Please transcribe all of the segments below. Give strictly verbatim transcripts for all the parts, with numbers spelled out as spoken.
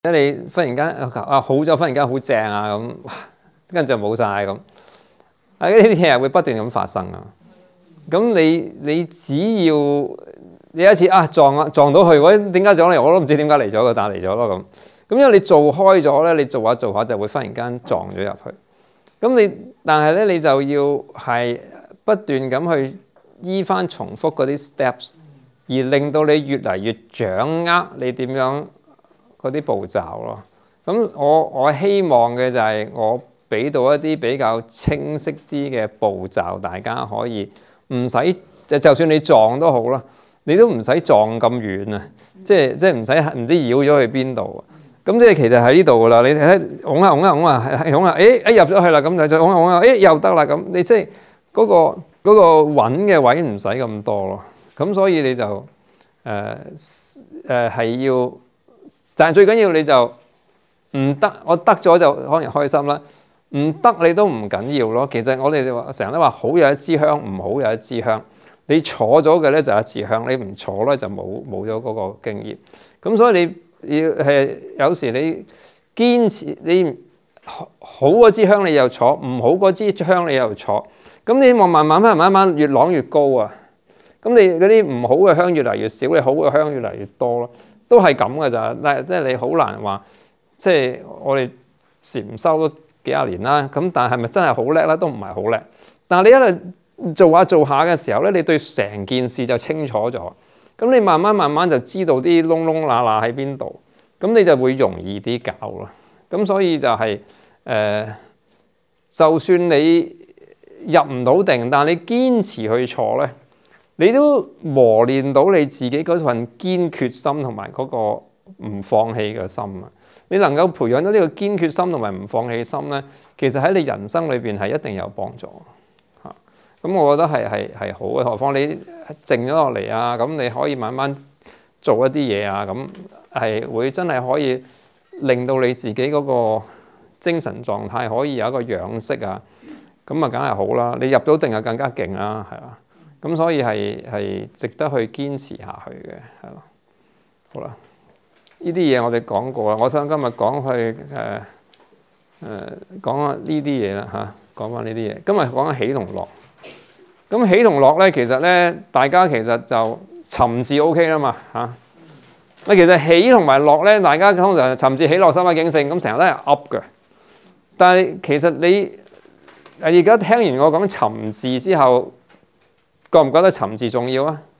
即係你忽然間啊好咗，忽然間好正啊咁，跟住就冇晒咁。啊呢啲嘢會不斷咁發生啊。咁你你只要你有一次啊撞啊撞到佢，我點解撞嚟我都唔知點解嚟咗，個打嚟咗咯咁。咁因為你做開咗咧，你做下做下就會忽然間撞咗入去。咁你但係咧，你就要係不斷咁去依翻重複嗰啲 steps， 而令到你越嚟越掌握你點樣嗰啲步驟咯。咁我我希望嘅就係我俾到一啲比較清晰啲嘅步驟，大家可以唔使就就算你撞都好啦，你都唔使撞咁遠啊！即係即係唔使唔知繞咗去邊度。咁即係其實喺呢度噶啦，你睇拱下拱下拱下拱下，誒一入咗去啦，咁就再拱下拱下，誒又得啦咁。你即係嗰個嗰個穩嘅位唔使咁多咯。咁所以你就誒誒係要，但係最緊要你就唔得，我得咗就可能開心啦。唔得你都唔緊要咯。其實我哋話成日都話好有一支香，唔好有一支香。你坐咗嘅咧就一支香，你唔坐咧就冇冇咗嗰個經驗。咁所以你。要係有時你堅持你好嗰支香你又坐，唔好嗰支香你又坐，咁你希望慢慢慢慢慢越啷越高啊！咁你嗰啲唔好嘅香越嚟越少，你好嘅香越嚟越多咯，都係咁㗎咋。但係即係你好難話，即係我哋禪修都幾廿年啦，咁但係咪真係好叻咧？都唔係好叻。但係你一路做下做下嘅時候咧，你對成件事就清楚咗。咁你慢慢慢慢就知道啲窿窿罅罅喺邊度，咁你就會容易啲搞咯。咁所以就係、是、誒、呃，就算你入唔到定，但係你堅持去坐咧，你都磨練到你自己嗰份堅決心同埋嗰個唔放棄嘅心啊！你能夠培養到呢個堅決心同埋唔放棄心咧，其實喺你人生裏邊係一定有幫助。咁我覺得係係係好嘅，何況你靜咗落嚟啊，咁你可以慢慢做一啲嘢啊，咁係會真係可以令到你自己嗰個精神狀態可以有一個養色啊，咁啊梗係好啦。你入到定啊更加勁啦，係啦。咁所以係係值得去堅持下去嘅，係咯。好啦，呢啲嘢我哋講過啦，我想今日講去誒誒講下呢啲嘢啦嚇，講翻呢啲嘢。今日講緊喜同樂。咁喜同樂咧，其實咧，大家其實就尋字 O K 啦嘛嚇。啊，其實喜同埋樂咧，大家通常尋字喜樂心不境性，咁成日都係噏嘅。但係其實你而家聽完我講尋字之後，覺唔覺得尋字重要啊？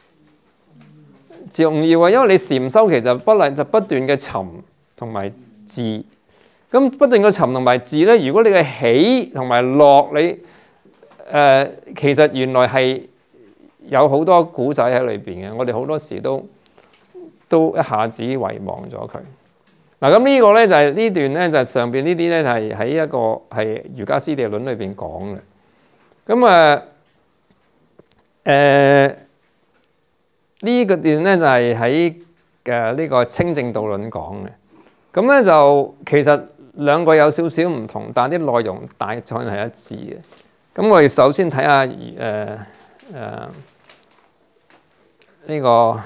重要啊，因為你禪修其實不能就不斷嘅尋同埋字。咁不斷嘅尋同埋字咧，如果你嘅喜同埋樂你誒、呃，其實原來係有好多古仔喺裏邊嘅，我哋好多時都都一下子遺忘咗佢。嗱，咁呢個咧就係、是、呢段咧就係、是、上邊呢啲咧就係喺一個係瑜伽師地論裏邊講嘅。咁啊誒呢個段咧就係喺誒呢個清淨道論講嘅。咁咧就其實兩個有少少唔同，但係啲內容大概係一致嘅。咁我哋首先睇下誒誒呢個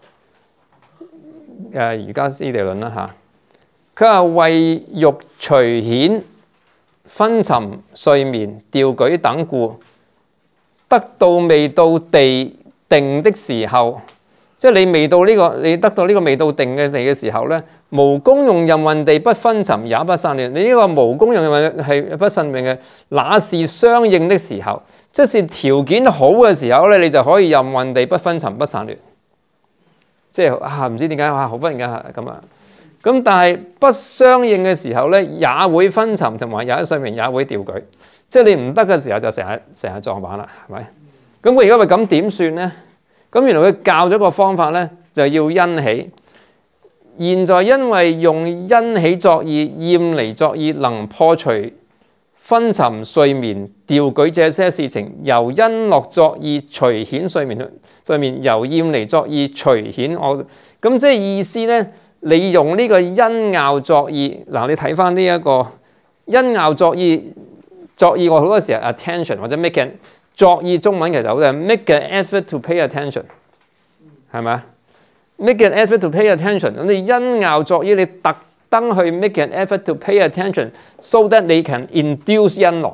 誒瑜伽師地論啦嚇。佢話為欲隨顯昏沉睡眠掉舉等故，得到未到地定的時候，即係你未到呢、這個，你得到呢個未到定嘅地嘅時候咧，無功用任運地不昏沉也不散亂。你呢個無功用任運係不散亂嘅，那是相應的時候，即是條件好嘅時候咧，你就可以任運地不昏沉不散亂。即係啊，唔知點解啊，好忽然間係咁啊！咁但係不相應嘅時候咧，也會昏沉同埋也喺睡眠也會掉舉。即係你唔得嘅時候就成日成日撞板啦，係咪？咁佢而家咪咁點算咧？咁原來佢教咗個方法咧，就要欣喜。現在因為用欣喜作意、厭離作意，能破除昏沉睡眠掉舉這些事情，由欣樂作意隨顯睡眠，睡眠由厭離作意隨顯我。咁即係意思咧。你用呢個欣拗作意，嗱你睇翻呢一個欣拗作意，作意我好多時候 attention 或者 make an 作意中文其實好多係 make an effort to pay attention， 係咪啊？make an effort to pay attention， 咁你欣拗作意，你特登去 make an effort to pay attention so that they can induce 欣樂，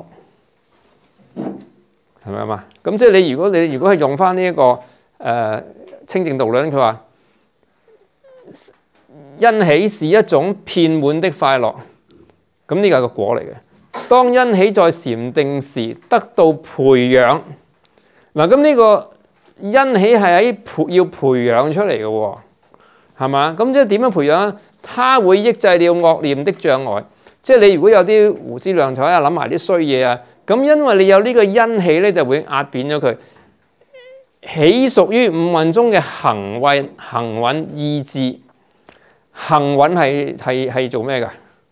係咪啊嘛？咁即係你如果你如果係用翻呢一個誒、呃、清靜道論，佢話欣喜是一種遍滿的快樂，咁呢個係個果嚟嘅。當欣喜在禪定時得到培養，嗱咁呢個欣喜係喺培要培養出嚟嘅喎，係嘛？咁即係點樣培養？它會抑制了惡念的障礙。即係你如果有啲胡思亂想啊，諗埋啲衰嘢啊，咁因為你有呢個欣喜咧，就會壓扁咗佢。喜屬於五蘊中嘅行運、行蘊意志。行蘊係係係做咩㗎？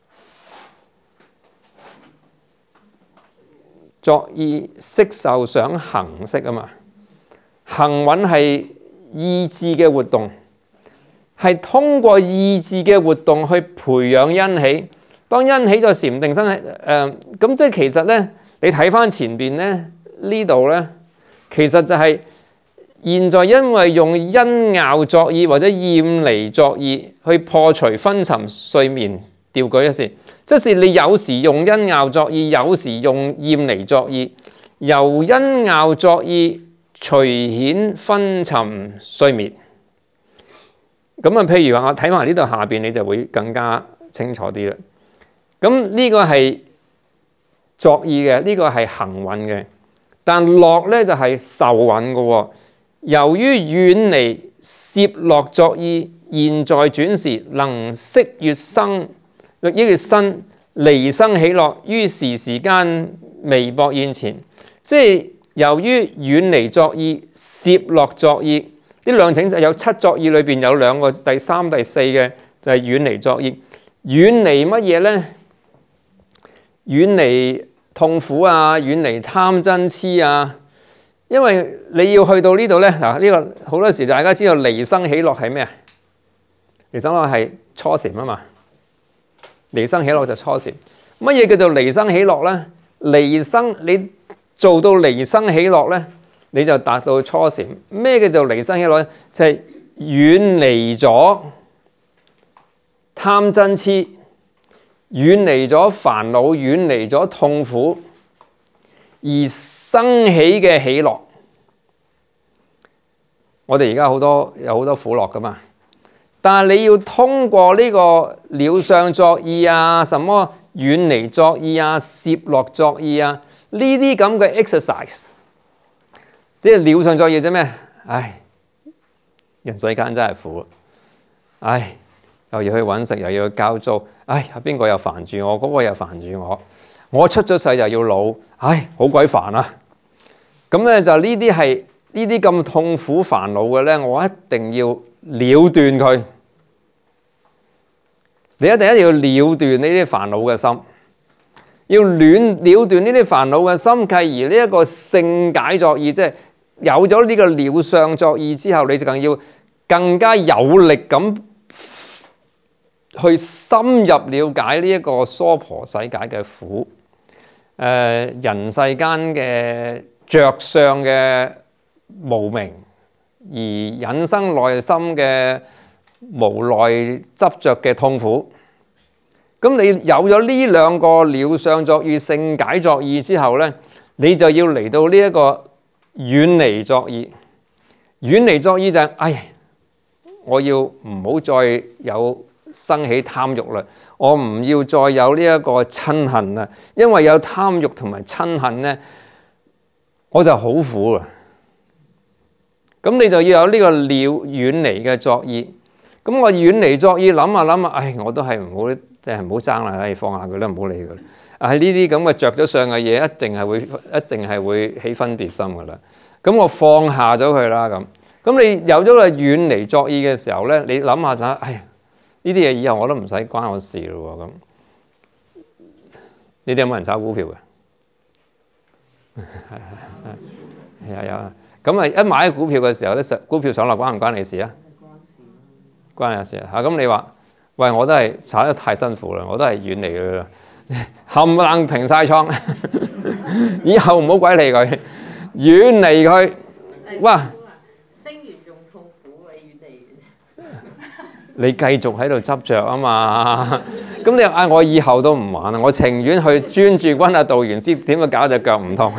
作意識受想行識啊嘛。行蘊係意志嘅活動，係通過意志嘅活動去培養欣喜。當欣喜在禪定生起，誒、呃、咁即係其實咧，你睇翻前邊咧呢度咧，其實就係現在因為用欣拗作意或者厭離作意去破除昏沉睡眠，調舉一時，即是你有時用欣拗作意，有時用厭離作意，由欣拗作意隨顯昏沉睡眠。咁啊，譬如話我睇埋呢度下邊，你就會更加清楚啲啦。咁呢個係作意嘅，呢個係行蘊嘅，但樂咧就係受蘊嘅喎。由於遠離攝樂作意，現在轉時能識悅生，憶悅身，離生喜樂，於時時間微薄現前。即係由於遠離作意、攝樂作意呢兩種就有七作意裏邊有兩個，第三、第四嘅就係遠離作意。遠離乜嘢咧？遠離痛苦啊，遠離貪嗔痴啊。因為你要去到呢度咧，嗱、這、呢個好多時大家知道離生喜樂係咩啊？離生喜樂係初禪啊嘛。離生喜樂就初禪。乜嘢叫做離生喜樂咧？離生你做到離生喜樂咧，你就達到初禪。咩叫做離生喜樂咧？就係、是、遠離咗貪嗔痴，遠離咗煩惱，遠離咗痛苦，而生起嘅喜樂。我哋而家好多有好多苦樂噶嘛，但係你要通過呢個了相作意啊，什麼遠離作意啊，攝樂作意啊，呢啲咁嘅 exercise， 即係了相作意啫咩？唉，人世間真係苦，唉，又要去揾食，又要去交租，唉，邊個又煩住我，嗰、那個又煩住我，我出咗世就要老，唉，好鬼煩啊！咁咧就呢啲係呢啲咁痛苦煩惱嘅咧，我一定要了斷佢。你一定一定要了斷呢啲煩惱嘅心，要亂了斷呢啲煩惱嘅心，繼而呢一個勝解作意，即係有咗呢個了相作意之後，你就更要更加有力咁去深入了解呢一個娑婆世界嘅苦，誒、呃、人世間嘅着相嘅無明，而引生內心嘅無奈執着嘅痛苦。咁你有咗呢兩個了相作意、勝解作意之後咧，你就要嚟到呢一個遠離作意。遠離作意就係、是，唉，我要唔好再有生起貪慾啦，我唔要再有呢一個瞋恨啦，因為有貪慾同埋瞋恨咧，我就好苦啊。咁你就要有呢個了遠離嘅作意。咁我遠離作意，諗下諗下，唉，我都係唔好，即係唔好爭啦，唉，放下佢啦，唔好理佢啦。啊，呢啲咁嘅着咗相嘅嘢，一定係會，一定係會起分別心噶啦。咁我放下咗佢啦，咁，咁你有咗個遠離作意嘅時候咧，你諗下睇，唉，呢啲嘢以後我都唔使關我事咯。咁，你哋有冇人炒股票嘅？係啊有啊。咁啊，一買股票嘅時候咧，股票上落關唔關你事啊？關你事啊！嚇咁你話，喂，我都係炒得太辛苦啦，我都係遠離佢啦，冚唪唥平晒倉，以後唔好鬼理佢，遠離佢。哇！ 升完仲痛苦，你遠離。 你繼續喺度執着啊嘛， 咁你嗌我以後都唔玩啦，我情願去專注溫下道元師點樣搞隻腳唔痛。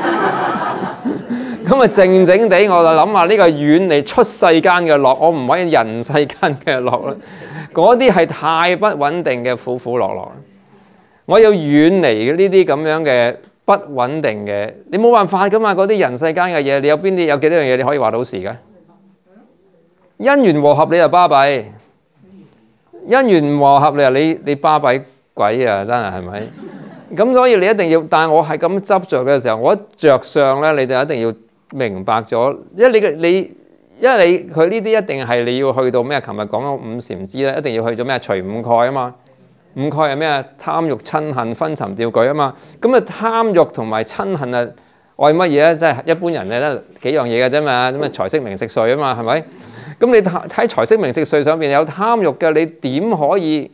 咁啊靜靜地我就諗下呢個遠離出世間嘅樂，我唔揾人世間嘅樂啦。嗰啲係太不穩定嘅苦苦樂樂。我要遠離呢啲咁樣嘅不穩定嘅，你冇辦法噶嘛。嗰啲人世間嘅嘢，你有邊啲有幾多樣嘢你可以話到事嘅？因緣和合你就巴閉，因緣和合你話你你巴閉鬼啊！真係係咪？咁所以你一定要，但係我係咁執着嘅時候，我一着相咧，你就一定要明白咗，因為你嘅你，因為你佢呢啲一定係你要去到咩？琴日講咗五禪支咧，一定要去到咩？除五蓋啊嘛。五蓋係咩啊？貪欲瞋恨昏沉掉舉啊嘛。咁啊貪欲同埋瞋恨啊愛乜嘢咧？即係一般人咧得幾樣嘢嘅啫嘛。咁啊財色名食睡啊嘛，係咪？咁你睇財色名食睡上邊有貪欲嘅，你點可以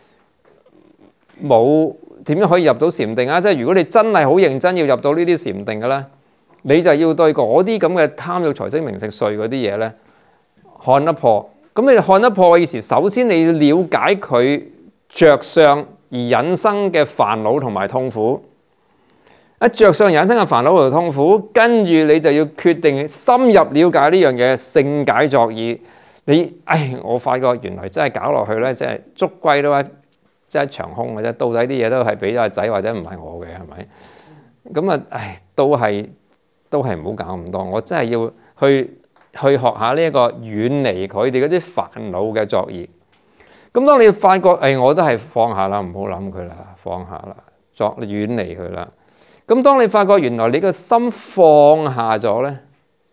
冇？點樣可以入到禪定啊？即係如果你真係好認真要入到呢啲禪定嘅咧，你就要對嗰啲咁嘅貪欲財色名食睡嗰啲嘢咧看得破。咁你看得破嘅意思，首先你要了解佢着相而引生嘅煩惱同埋痛苦。一着相引生嘅煩惱同痛苦，跟住你就要決定深入了解呢樣嘢，勝解作意。你唉，我發覺原來真係搞落去咧，即係捉龜都即係一場空嘅啫。到底啲嘢都係俾咗阿仔或者唔係我嘅，係咪？咁啊，唉，都係都係唔好搞咁多。我真係要去去學下呢一個遠離佢哋嗰啲煩惱嘅作意。咁當你發覺，誒，我都係放下啦，唔好諗佢啦，放下啦，作遠離佢啦。咁當你發覺原來你個心放下咗咧，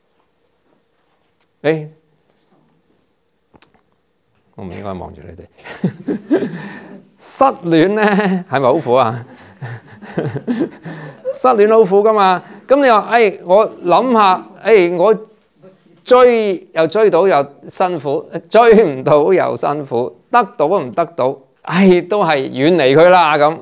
誒，我唔應該望住你哋。失戀咧係咪好苦啊？失戀好苦噶嘛。咁你話，誒，我諗下，誒，我追又追到又辛苦，追唔到又辛苦，得到唔得到，唉，都係遠離佢啦咁。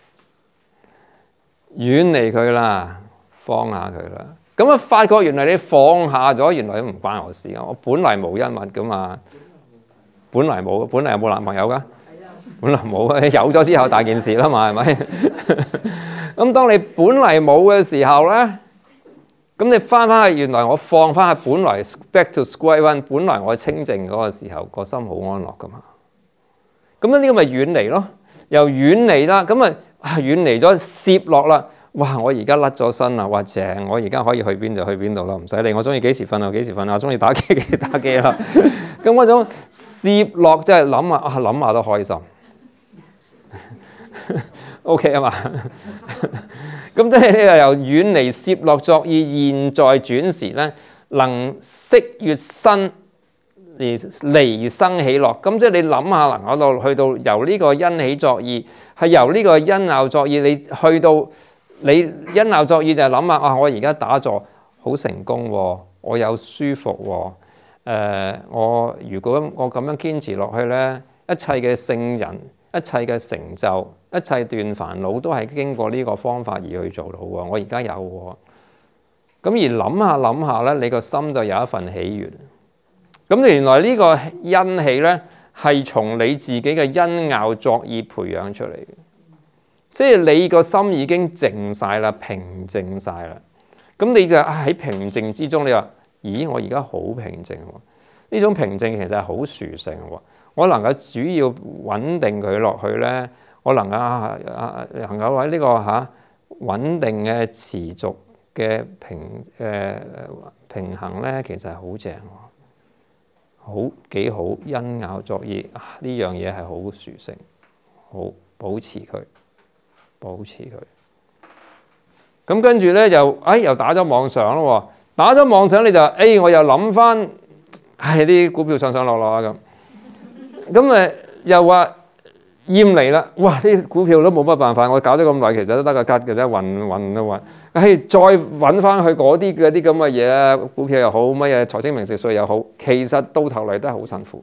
遠離佢啦，放下佢啦。咁啊，發覺原來你放下咗，原來都唔關我事啊。我本嚟冇恩物噶嘛，本嚟冇，本嚟有冇男朋友噶？本嚟冇啊，有咗之後大件事啦嘛，係咪？咁當你本嚟冇嘅時候咧，咁你翻翻去，原來我放翻去本來 back to square one，本來我清靜嗰個時候，個心好安樂噶嘛。咁呢個咪遠離咯，又遠離啦，咁啊。啊！遠離咗，攝落啦！哇！我而家甩咗身啦，哇正！我而家可以去邊就去邊度啦，唔使理。我中意幾時瞓就幾時瞓啊，中意打機幾時打機啦。咁嗰種攝落即係諗下啊，諗下都開心。OK 啊嘛。咁即係呢個由遠離攝落作意，現在轉時咧，能息悅身而離生喜樂。咁即係你諗下，能夠到去到由呢個因喜作意。係由呢個因拗作意，你去到你因拗作意就係諗下啊！我而家打坐好成功喎，我有舒服喎。誒、呃，我如果我咁樣堅持落去咧，一切嘅聖人、一切嘅成就、一切斷煩惱都係經過呢個方法而去做到喎。我而家有喎。咁而諗下諗下咧，你個心就有一份喜悅。咁原來呢個因喜咧，係從你自己嘅因拗作意培養出嚟嘅，即係你個心已經靜晒啦，平靜晒啦。咁你就喺平靜之中，你話：咦，我而家好平靜喎！呢種平靜其實係好殊勝喎。我能夠主要穩定佢落去咧，我能夠啊啊能夠喺呢個嚇穩定嘅持續嘅平誒、呃、平衡咧，其實係好正喎。好幾好，因拗作意啊！呢樣嘢係好殊勝，好保持佢，保持佢。咁跟住咧，又哎又打咗妄想咯，打咗妄想你就哎，我又諗翻，唉啲股票上上落落啊咁，咁誒又話厭離啦，哇啲股票都冇乜辦法，我搞咗咁耐，其實都得個吉嘅啫，暈暈都暈，唉再揾翻去嗰啲嗰啲咁嘅嘢，股票又好，乜嘢財色名食睡又好，其實到頭嚟都係好辛苦。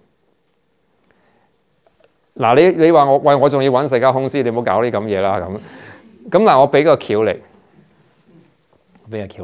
嗱你你話我喂我仲要揾世界公司，你唔好搞呢咁嘢啦咁。咁嗱我俾個橋嚟，俾個橋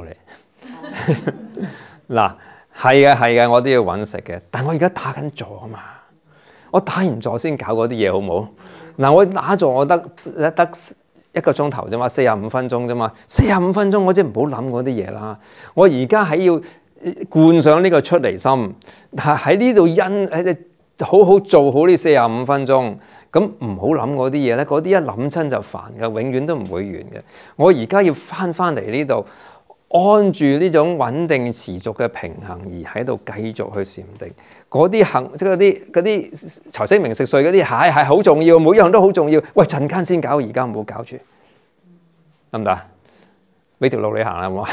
嚟。嗱係嘅係嘅，我都要揾食嘅，但我而家打緊坐啊嘛。我打完坐先搞嗰啲嘢好唔好？ 嗱，我打坐我得得一個鐘頭啫嘛，四十五分鐘啫嘛，四十五分鐘我即係唔好諗嗰啲嘢啦。我而家喺要灌上呢個出離心，但係喺呢度因喺好好做好呢四十五分鐘，咁唔好諗嗰啲嘢咧，嗰啲一諗親就煩㗎，永遠都唔會完嘅。我而家要翻翻嚟呢度，按住呢種穩定持續嘅平衡而喺度繼續去禪定。嗰啲行即係嗰啲嗰啲財色名食睡嗰啲係係好重要，每樣都好重要。喂，陣間先搞，而家唔好搞住，得唔得？俾條路你行啦，好唔好？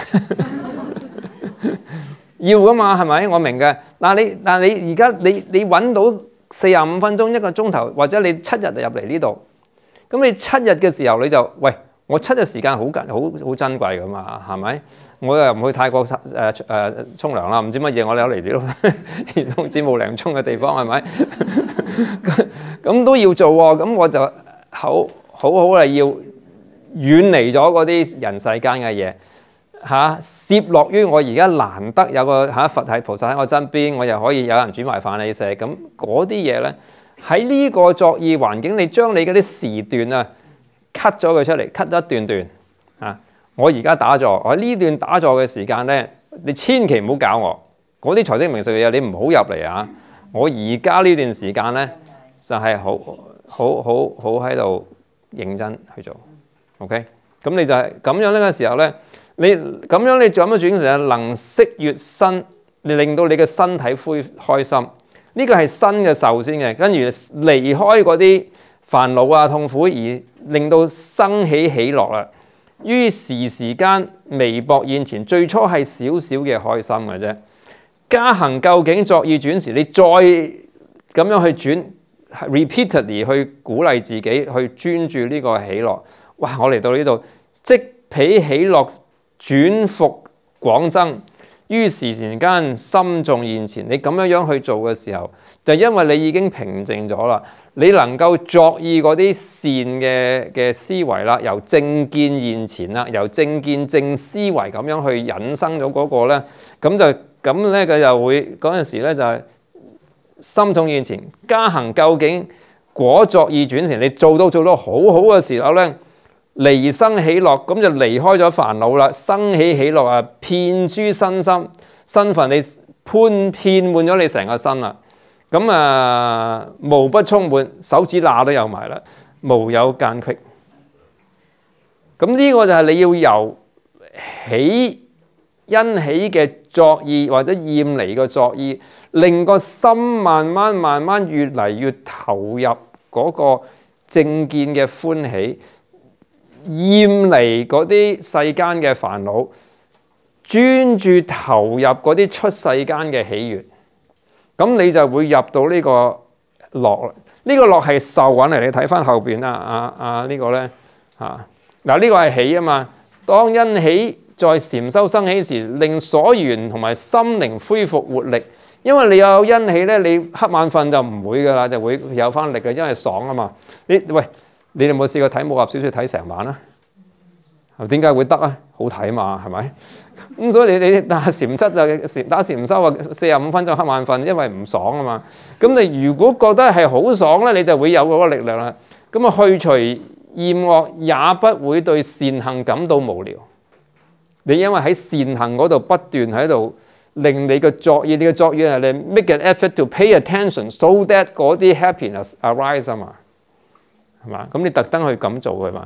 要噶嘛，係咪？我明嘅。嗱你嗱你而家你你揾到四十五分鐘一個鐘頭，或者你七日就入嚟呢度，咁你七日嘅時候你就喂，我七日時間好緊好好珍貴噶嘛，係咪？我又唔去泰國誒誒沖涼啦，唔知乜嘢我哋有嚟啲兒童節目零沖嘅地方係咪？咁都要做喎，咁我就好好好啦，要遠離咗嗰啲人世間嘅嘢。嚇，攝落於我而家難得有個嚇佛喺菩薩喺我身邊，我又可以有人煮埋飯你食，咁嗰啲嘢咧喺呢個作意環境，你將你嗰啲時段啊 cut 咗佢出嚟 ，cut 一段段嚇。我而家打坐，我呢段打坐嘅時間咧，你千祈唔好搞我嗰啲財色名食嘅嘢，你唔好入嚟啊！我而家呢段時間咧就係好好好好喺度認真去做 ，OK？ 咁你就係咁樣呢個時候咧。你咁樣你做咁樣轉成能息悅身，你令到你嘅身體恢開心，呢個係新嘅受先嘅，跟住離開嗰啲煩惱啊痛苦，而令到生起喜樂啦。於時時間微薄現前，最初係少少嘅開心嘅啫。加行究竟作意轉時，你再咁樣去轉 repeatedly 去鼓勵自己去專注呢個喜樂。哇！我嚟到呢度即彼喜樂。轉復廣增，於時時間心重現前。你咁樣樣去做嘅時候，就因為你已經平靜咗啦，你能夠作意嗰啲善嘅嘅思維啦，由正見現前啦，由正見正思維咁樣去引生咗嗰個咧，咁就咁咧佢就會嗰陣時咧就係心重現前，加行究竟果作意轉成，你做到做到好好嘅時候咧。離生喜樂，咁就離開咗煩惱啦。生起喜樂啊，遍諸身心身份，你潘遍滿咗你成個身啦。咁啊，無不充滿，手指罅都有埋啦，無有間隙。咁呢個就係你要由喜欣喜嘅作意或者厭離嘅作意，令個心慢慢慢慢越嚟越投入嗰個正見嘅歡喜。厭離嗰啲世間嘅煩惱，專注投入嗰啲出世間嘅喜悅，咁你就會入到呢個樂。呢、這個樂係受穩嚟，你睇翻後邊啦，啊啊、這個、呢個咧嚇嗱，呢個係喜啊嘛。當欣喜在禪修生起時，令所緣同埋心靈恢復活力。因為你有欣喜咧，你瞌眼瞓就唔會噶啦，就會有翻力嘅，因為爽啊嘛。你喂。你哋有冇試過睇武俠小説睇成晚啊？點解會得啊？好睇嘛，係咪？咁所以你你打禪七就打禪修啊，四十五分鐘瞌眼瞓，因為唔爽啊嘛。咁你如果覺得係好爽咧，你就會有嗰個力量啦。咁啊，去除厭惡，也不會對善行感到無聊。你因為喺善行嗰度不斷喺度令你嘅作意，你嘅作意係你 make an effort to pay attention so that 嗰啲 happiness arise 啊嘛。係嘛？咁你特登去咁做佢嘛？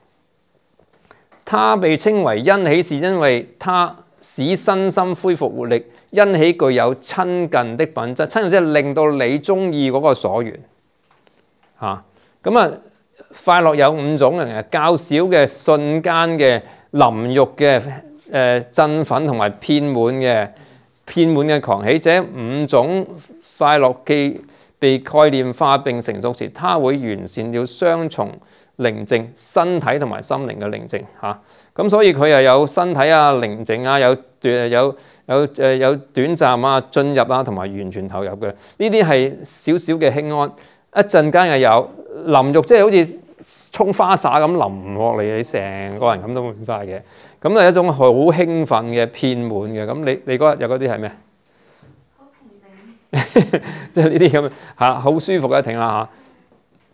他被稱為欣喜，是因為他使身心恢復活力。欣喜具有親近的品質，親近即係令到你中意嗰個所緣嚇。咁啊，快樂有五種嘅，較少嘅瞬間嘅淋浴嘅誒振奮同埋遍滿嘅遍滿嘅狂喜，這五種快樂既被概念化並成熟時，它會完善了雙重寧靜，身體同埋心靈嘅寧靜嚇。咁、啊、所以佢又有身體啊寧靜啊，有短有有誒有短暫啊進入啊，同埋完全投入嘅。呢啲係少少嘅輕安，一陣間又有淋浴，即係好似沖花灑咁淋落嚟，你成個人咁都滿晒嘅。咁係一種好興奮嘅遍滿嘅。咁你你嗰日有嗰啲係咩？即係呢啲咁嚇，好舒服嘅停啦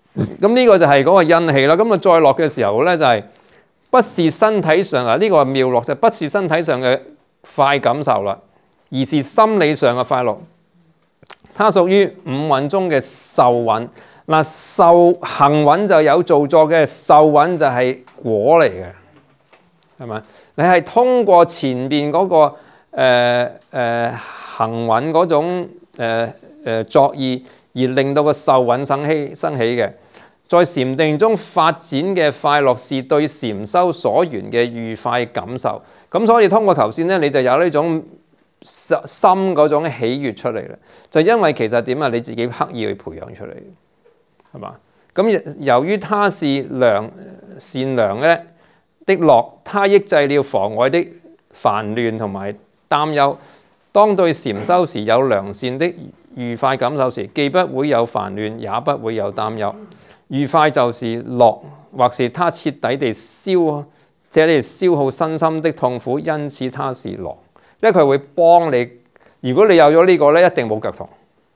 咁呢個就係嗰個欣喜啦。咁啊再落嘅時候咧就係、是、不是身體上啊，呢、這個妙樂就不是身體上嘅快感受啦，而是心理上嘅快樂。它屬於五蘊中嘅受蘊。嗱，受行蘊就有造作嘅，受蘊就係果嚟嘅，係咪？你係通過前邊嗰、那個誒誒、呃呃、行蘊嗰種誒、呃呃、作意，而令到個受蘊生起生起嘅。在禪定中發展嘅快樂是對禪修所緣嘅愉快感受。咁所以通過頭先咧，你就有呢種心嗰種喜悅出嚟啦。就因為其實點啊？你自己刻意去培養出嚟。係嘛？咁由於他是良善良咧的樂，他抑制了妨礙的煩亂同埋擔憂。當對禪修時有良善的愉快感受時，既不會有煩亂，也不會有擔憂。愉快就是樂，或是他徹底地消，即係消耗身心的痛苦，因此他是樂。因為佢會幫你。如果你有咗呢個咧，一定冇腳痛。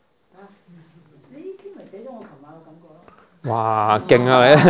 哇，勁啊你！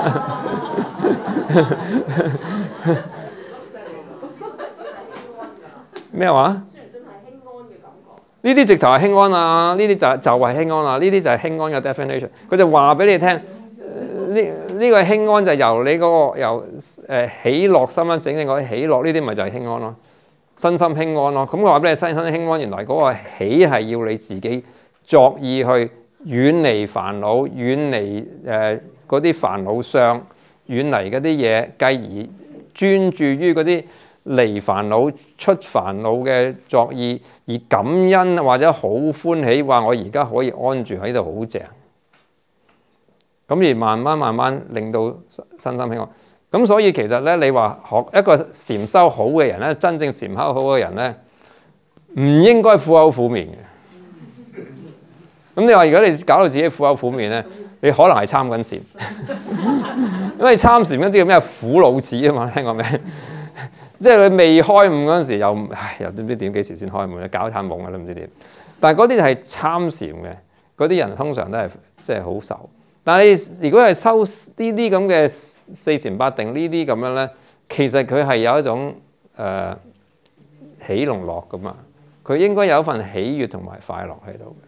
咩話？呢啲直頭係輕安啊！呢啲就就係輕安啊！呢啲就係輕安嘅 definition。佢就話俾你聽，呢呢個輕安就由你嗰個由誒喜樂心安整整嗰啲喜樂，呢啲咪就係輕安咯，身心輕安咯。咁我話俾你，身心輕安原來嗰個喜係要你自己作意去遠離煩惱，遠離誒嗰啲煩惱相，遠離嗰啲嘢，繼而專注於嗰啲離煩惱出煩惱嘅作意，而感恩或者好歡喜，話我而家可以安住喺度好正。咁而慢慢慢慢令到身心輕安。咁所以其實咧，你話學一個禪修好嘅人咧，真正禪修好嘅人咧，唔應該苦口苦面嘅。咁你話如果你搞到自己苦口苦面咧，你可能係參緊禪，因為參禪嗰啲叫咩苦老子啊嘛，聽過未？即係佢未開悟嗰陣時，又唉又點知點幾時先開悟咧？搞餐懵啊都唔知點。但係嗰啲就係參禪嘅，嗰啲人通常都係即係好受。但係你如果係修呢啲咁嘅四禪八定呢啲咁樣咧，其實佢係有一種誒、呃、喜同樂噶嘛，佢應該有一份喜悅同埋快樂喺度嘅。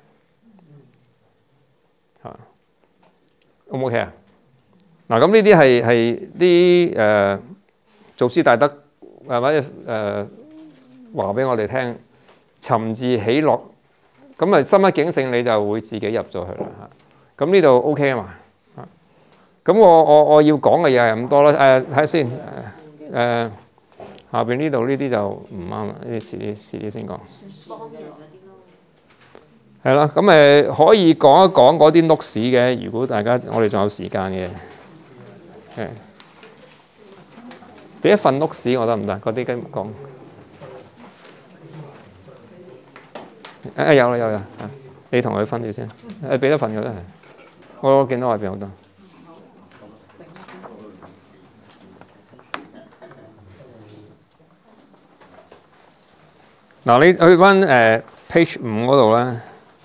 嚇 ，O 唔 OK 啊？嗱，咁呢啲係係啲誒祖師大德誒或者誒話俾我哋聽，尋自喜樂，咁啊心一境性，你就會自己入咗去啦嚇。咁呢度 OK 啊嘛？咁我我我要講嘅嘢係咁多啦。誒睇下先，誒、呃、下邊呢度呢啲就唔啱啦，呢啲遲啲遲啲先講。係啦，咁誒可以講一講嗰啲 notes 嘅。如果大家我哋仲有時間嘅，誒俾一份 notes 我得唔得？嗰啲跟講。誒有啦有啦，你同佢分住先。誒俾一份佢啦，係。我見到外邊好多。嗱，你去翻誒 page 五嗰度咧。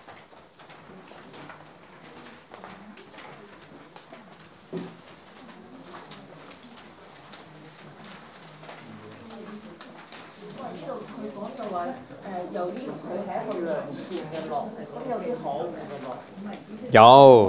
有，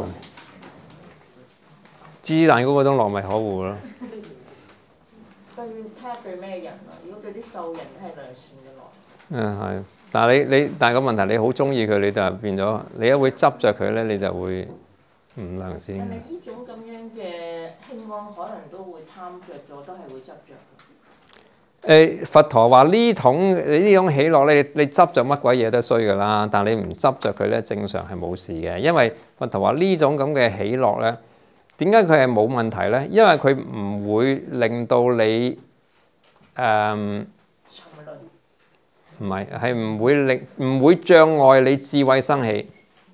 芝蛋糕嗰種樂咪可惡咯。 對，睇下對咩人啊？如果對啲獸人係良善嘅樂。 嗯係，但係你你但係個問題，你好中意佢，你就變咗，你一會執着佢咧，你就會唔良善。 但係呢種咁樣嘅輕安，可能都會貪着咗，都係會執着。 誒佛陀話呢種你呢種喜樂咧，你執着乜鬼嘢都衰噶啦，但係你唔執着佢咧，正常係冇事嘅。因為佛陀話呢種咁嘅喜樂咧，點解佢係冇問題咧？因為佢唔會令到你誒唔係係唔會令唔會障礙你智慧生起，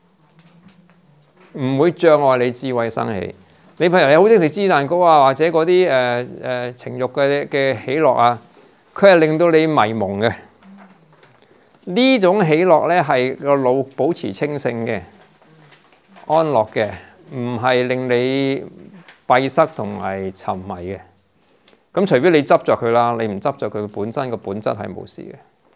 唔會障礙你智慧生起。你譬如你好中意食芝士蛋糕啊，或者嗰啲誒誒情慾嘅嘅喜樂啊。佢係令到你迷蒙嘅，呢種喜樂咧係個腦保持清醒嘅、安樂嘅、 唔係令你閉塞同埋沉迷嘅。咁除非你執着佢啦，你唔執着佢本身個本質係冇事嘅。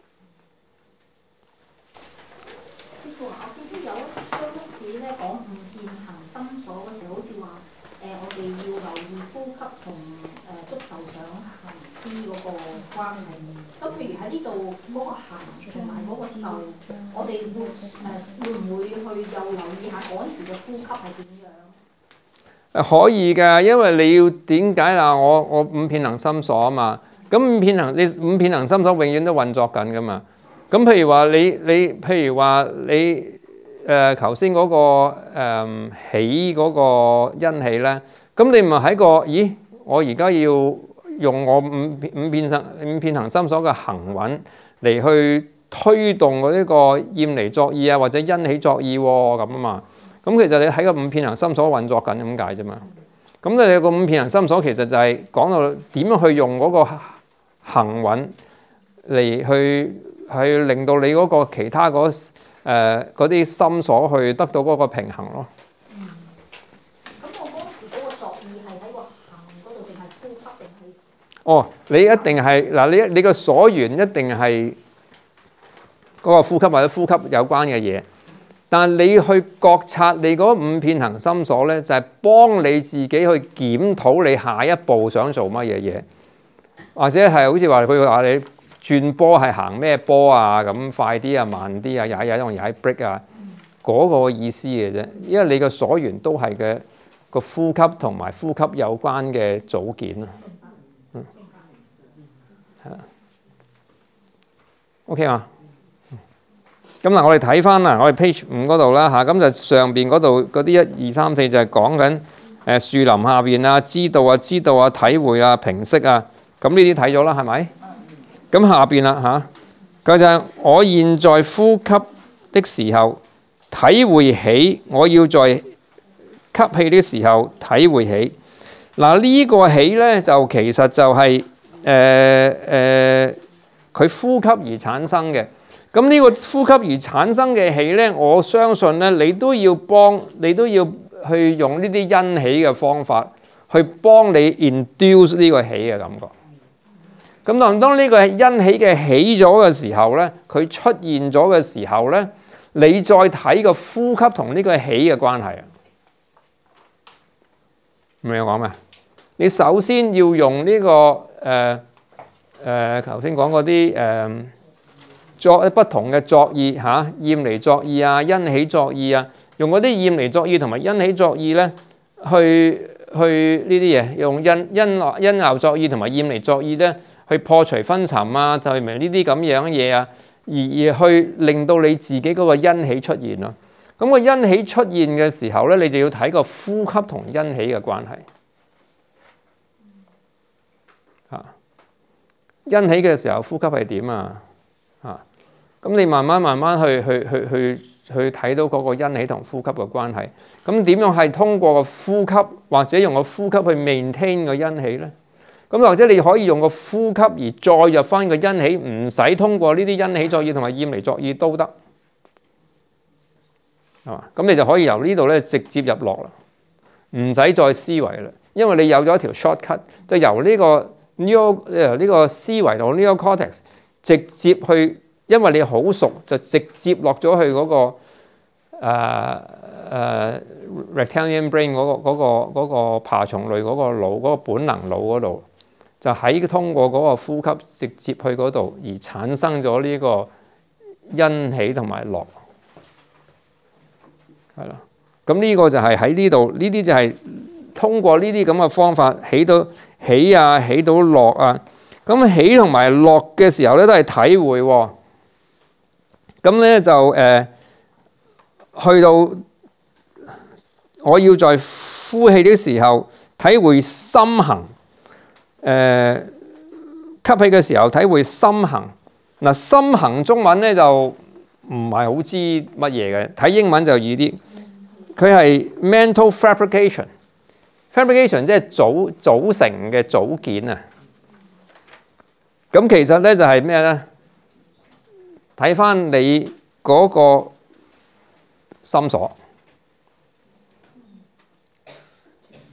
師傅啊，我記得有一張好似咧講五遍行心所嗰時，好似話誒我哋要留意呼吸同誒觸受想行思嗰個關係。咁譬如喺呢度嗰個行同埋嗰個受，我哋會誒、呃、會唔會去又留意下嗰時嘅呼吸係點樣？ 可以㗎，因為你要點解啦？我我五遍行心所啊嘛，咁五遍行你五遍行心所永遠都運作緊㗎嘛。咁譬如話你你譬如話你誒頭先嗰個誒、呃、喜嗰個欣喜咧，咁你唔係喺個咦？我而家要用我五五遍行五遍行心所嘅行穩嚟去推動我呢個厭離作意啊，或者欣喜作意喎咁啊嘛。咁其實你喺個五遍行心所運作緊咁解啫嘛。咁你個五遍行心所其實就係講到點樣去用嗰個行穩嚟去去令到你嗰個其他嗰誒嗰啲心所去得到嗰個平衡咯。 嗯。咁我嗰時嗰個作意係喺個行嗰度定係呼吸定係？ 哦，你一定係嗱，你你個所緣一定係嗰個呼吸或者呼吸有關嘅嘢。但係你去覺察你嗰五遍行心所咧，就係幫你自己去檢討你下一步想做乜嘢嘢，或者係好似話佢話你轉波係行咩波啊，咁快啲啊、慢啲啊、踩踩同踩 break 啊，嗰個意思嘅啫。因為你個所緣都係嘅個呼吸同埋呼吸有關嘅組件啊。嗯，係啊。OK 嘛？咁嗱，我哋睇翻啦，我哋 page 五嗰度啦嚇，咁就上邊嗰度嗰啲一二三四就係講緊誒樹林下邊啊，知道啊、知道啊、體會啊、平息啊，咁呢啲睇咗啦，係咪？咁下邊啦嚇，佢就係我現在呼吸的時候體會起，我要在吸氣的時候體會起。嗱，呢個起咧就其實就係誒誒佢呼吸而產生嘅。咁呢個呼吸而產生嘅氣咧，我相信咧，你都要幫，你都要去用呢啲欣喜嘅方法去幫你 induce 呢個喜嘅感覺。咁當當呢個欣喜嘅起咗嘅時候咧，佢出現咗嘅時候咧，你再睇個呼吸同呢個喜嘅關係啊。明唔明我講咩？你首先要用呢、這個誒誒頭先講嗰啲誒。呃作不同嘅作意嚇，厭離作意啊、欣喜作意啊，用嗰啲厭離作意同埋欣喜作意咧，去去呢啲嘢，用欣欣欣樂作意同埋厭離作意咧，去破除昏沉啊，就係明呢啲咁樣嘢啊，而而去令到你自己嗰個欣喜出現咯。咁個欣喜出現嘅時候咧，你就要睇個呼吸同欣喜嘅關係嚇。欣喜嘅時候，呼吸係點啊？啊，咁你慢慢慢慢去去去去去睇到嗰個欣喜同呼吸嘅關係。咁點樣係通過個呼吸，或者用個呼吸去 maintain 個欣喜咧？咁或者你可以用個呼吸而再入翻個欣喜，唔使通過呢啲欣喜作意同埋厭離作意都得，係嘛？咁你就可以由呢度咧直接入落啦，唔使再思維啦，因為你有咗一條 shortcut，就由呢個 neo 誒呢個思維到 neocortex。直接去，因為你好熟，就直接落咗去嗰、那個誒誒、呃呃、reptilian brain 嗰、那個嗰、那個那個、爬蟲類嗰個腦嗰、那個本能腦嗰度，就喺通過嗰個呼吸直接去嗰度而產生咗呢個欣喜同埋樂，係啦。咁呢個就係喺呢度，呢啲就係通過呢啲咁嘅方法起到喜啊，起到樂啊。咁喜同埋樂嘅時候咧，都係體會喎。咁咧就誒、呃，去到我要在呼氣的時候體會心行，誒、呃、吸氣嘅時候體會心行。嗱，心行中文咧就唔係好知乜嘢嘅，睇英文就易啲。佢係 mental fabrication，fabrication 即係組組成嘅組件啊。咁其實咧就係咩咧？睇翻你嗰個心所，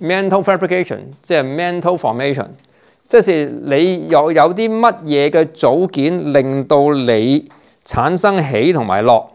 mental fabrication， 即係 mental formation， 即係你有有啲乜嘢嘅組件令到你產生喜同埋樂。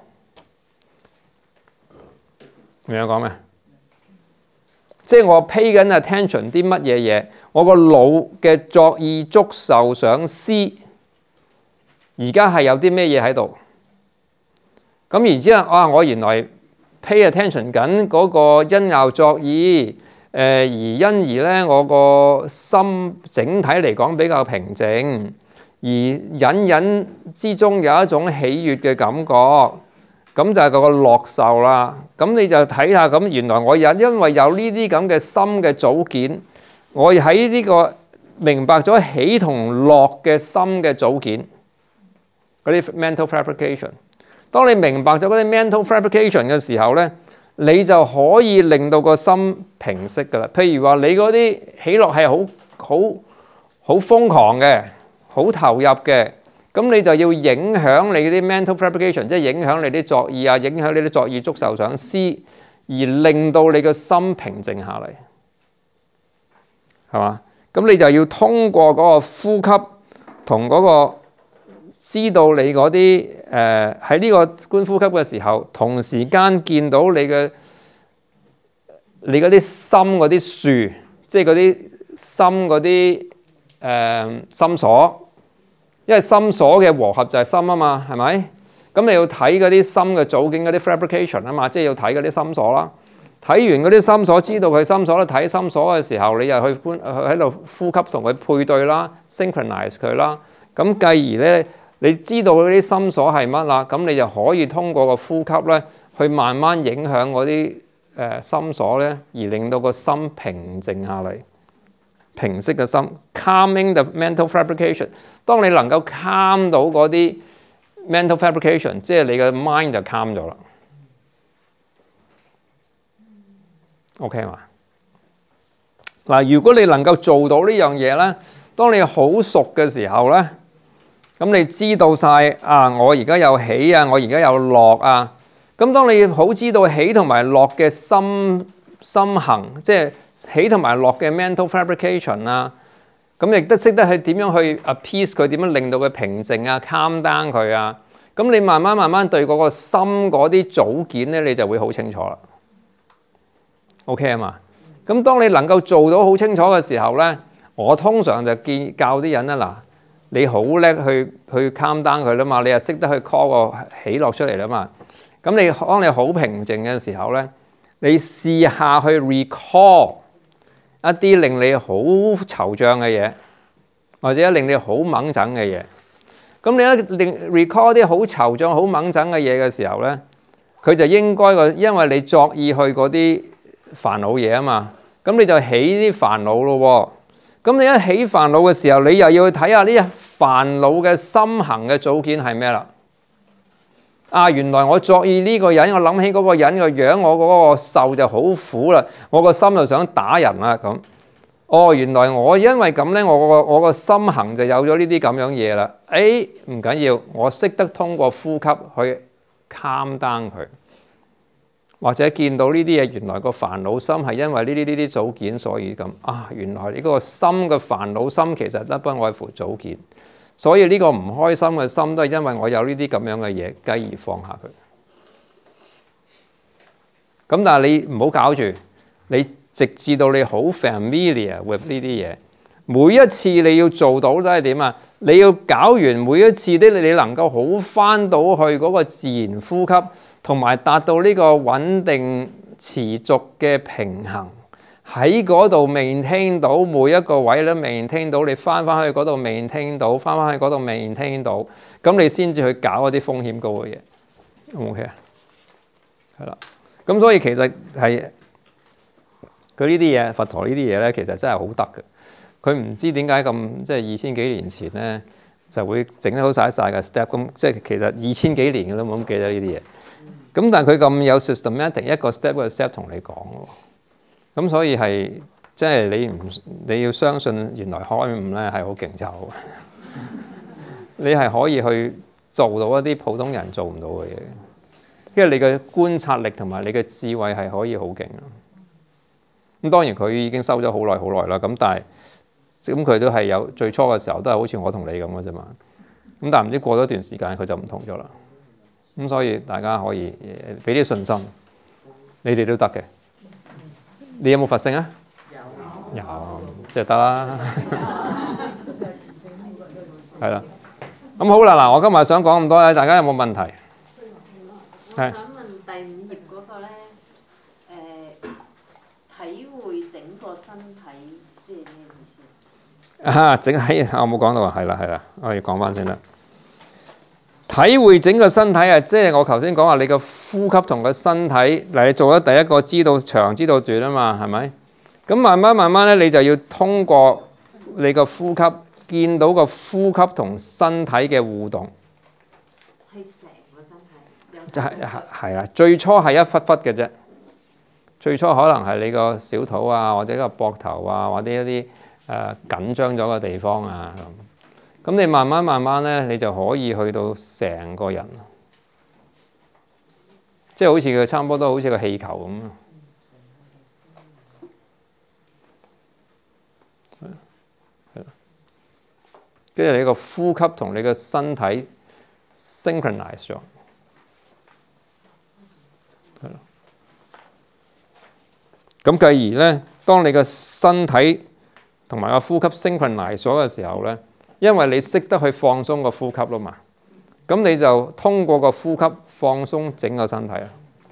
明我講咩？即係我 pay 緊 attention 啲乜嘢嘢，我個腦嘅作意觸受想思，而家係有啲咩嘢喺度？咁然之後，啊，我原來 pay attention 緊嗰個因拗作意，誒、呃、而因而咧，我個心整體嚟講比較平靜，而隱隱之中有一種喜悅嘅感覺，咁就係個樂受啦。咁你就睇下，咁原來我有因為有呢啲咁嘅心嘅組件，我喺呢個明白咗喜同樂嘅心嘅組件，嗰啲 mental fabrication。當你明白咗嗰啲 mental fabrication 嘅時候咧，你就可以令到個心平息噶啦。譬如話你嗰啲喜樂係好好好瘋狂嘅，好投入嘅，咁你就要影響你啲 mental fabrication， 即係影響你啲作意啊，影響你啲作意觸受想思，而令到你個心平靜下嚟，係嘛？咁你就要通過嗰個呼吸同嗰個。知道你嗰啲誒喺呢個觀呼吸嘅時候，同時間見到你嘅你嗰啲心嗰啲樹，即係嗰啲心嗰啲誒心所，因為心所嘅和合就係心啊嘛，係咪？咁你要睇嗰啲心嘅組件嗰啲 fabrication 啊嘛，即係要睇嗰啲心所啦。睇完嗰啲心所，知道佢心所咧，睇心所嘅時候，你又去觀喺度呼吸同佢配對啦 ，synchronize 佢啦。咁繼而咧。你知道嗰啲心所係乜啦，咁你就可以通過個呼吸咧，去慢慢影響嗰啲誒心所咧，而令到個心平靜下嚟，平息嘅心 ，calming the mental fabrication。當你能夠 calm 到嗰啲 mental fabrication， 即係你嘅 mind 就 calm 咗啦。OK 嘛？嗱，如果你能夠做到呢樣嘢咧，當你好熟嘅時候咧。咁你知道晒啊！我而家有喜啊，我而家有樂啊。咁當你好知道喜同埋樂嘅心心行，即係喜同埋樂嘅 mental fabrication 啊。咁亦都識得去點樣去 appease 佢，點樣令到佢平靜啊 calm down 佢啊。咁你慢慢慢慢對嗰個心嗰啲組件咧，你就會好清楚啦。OK 啊嘛？咁當你能夠做到好清楚嘅時候咧，我通常就見教啲人啦嗱。你好叻去去 calm down 佢啦嘛，你又識得去 call 個喜樂出嚟啦嘛。咁你當你好平靜嘅時候咧，你試下去 recall 一啲令你好惆悵嘅嘢，或者令你好掹整嘅嘢。咁你一令 recall 啲好惆悵、好掹整嘅嘢嘅時候咧，佢就應該個，因為你作意去嗰啲煩惱嘢啊嘛，咁你就起啲煩惱咯喎。咁你一起煩惱嘅時候，你又要去睇下呢啲煩惱嘅心行嘅組件係咩啦？啊，原來我作意呢個人，我諗起嗰個人個樣，我嗰個受就好苦啦，我個心就想打人啦咁。哦，原來我因為咁咧，我個我個心行就有咗呢啲咁樣嘢啦。誒，唔緊要，我識得通過呼吸去 calm down 佢。或者見到呢啲嘢，原來個煩惱心係因為呢啲呢啲組件，所以咁啊，原來呢個心嘅煩惱心其實都不外乎組件，所以呢個唔開心嘅心都係因為我有呢啲咁樣嘅嘢，繼而放下佢。咁但係你唔好搞住，你直至到你好 familiar with 呢啲嘢，每一次你要做到都係點啊？你要搞完每一次啲，你能夠好翻到去嗰個自然呼吸。同埋達到呢個穩定持續嘅平衡，喺嗰度 maintain到每一個位都 maintain到，你翻翻去嗰度 maintain到，翻翻去嗰度 maintain到，咁你先至去搞嗰啲風險高嘅嘢。OK 啊，係啦。咁所以其實係佢呢啲嘢，佛陀呢啲嘢咧，其實真係好得嘅。佢唔知點解咁，即係二千幾年前咧就會整得好晒晒嘅 step。咁即係其實二千幾年嘅都冇咁記得呢啲嘢。咁但係佢咁有 systematic 一個 step 一個 step 同你講喎，咁所以係即係你唔你要相信原來開悟咧係好勁抽，你係可以去做到一啲普通人做唔到嘅嘢，因為你嘅觀察力同埋你嘅智慧係可以好勁。 咁當然佢已經收咗好耐好耐啦。咁但係咁佢都係有最初嘅時候都係好似我同你咁嘅啫嘛。咁但係唔知過咗一段時間佢就唔同咗啦。咁所以大家可以俾啲信心，你哋都得嘅。你有冇佛性啊？有，有即係得啦。係啦。咁好啦，嗱，我今日想講咁多咧，大家有冇問題？ 我想問第五頁嗰個咧，誒體會整個身體，即係咩意思？ 啊，整喺我冇講到啊，係啦係啦，我要講翻先啦。體會整個身體啊，即係我頭先講話你個呼吸同個身體嗱，你做咗第一個知道長知道短啊嘛，係咪？咁慢慢慢慢咧，你就要通過你個呼吸，見到個呼吸同身體嘅互動。 係成個身體。 就係係係啦，最初係一忽忽嘅啫。最初可能係你個小肚啊，或者個膊頭啊，或者一啲誒、呃、緊張咗嘅地方啊咁。咁你慢慢慢慢咧，你就可以去到成個人，即係好似佢差唔多都好似個氣球咁。係跟住你個呼吸同你個身體 synchronize 咗，係咯。咁繼而咧，當你個身體同埋個呼吸 synchronize 咗嘅時候咧，因為你識得去放鬆個呼吸啦嘛，咁你就通過個呼吸放鬆整個身體啊。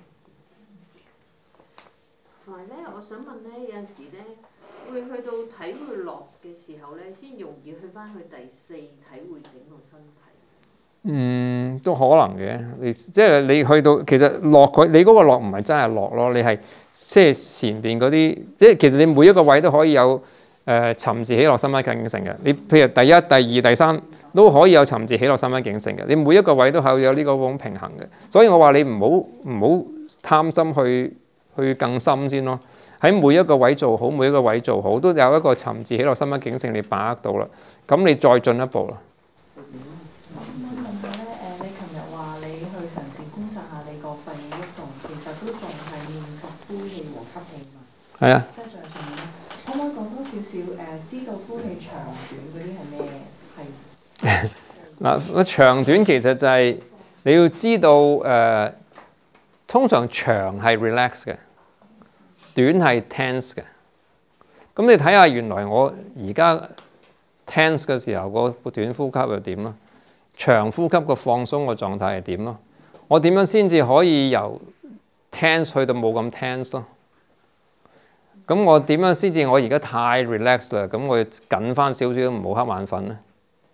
同埋咧，我想問咧，有陣時咧會去到體會落嘅時候咧，先容易去翻去第四體會整個身體。 嗯，都可能嘅。你即係你去到其實落佢，你嗰個落唔係真係落咯，你係即係前邊嗰啲，即係其實你每一個位都可以有。誒、呃、沉字起落心一境性嘅，你譬如第一、第二、第三都可以有沉字起落心一境性嘅，你每一個位都係有呢個種平衡嘅，所以我話你唔好唔好貪心去去更深先咯，喺每一個位做好，每一個位做好，都有一個沉字起落心一境性，你把握到啦，咁你再進一步啦。 我想問下咧，誒，你琴日話你去嘗試觀察下你個肺嘅喐動，其實都仲係念佛呼氣和吸氣嘛？ 係啊。 即係在上面。可唔可以講多少少誒？知道呼氣長短嗰啲係咩？係嗱，個長短其實就係你要知道誒、呃，通常長係 relax 嘅，短係 tense 嘅。咁你睇下原來我而家 tense 嘅時候個短呼吸又點咯？長呼吸個放鬆個狀態係點咯？我點樣先至可以由 tense 去到冇咁 tense 咯？咁我點樣先至？我而家太 relax 啦，咁我要緊翻少少，唔好瞌眼瞓咧。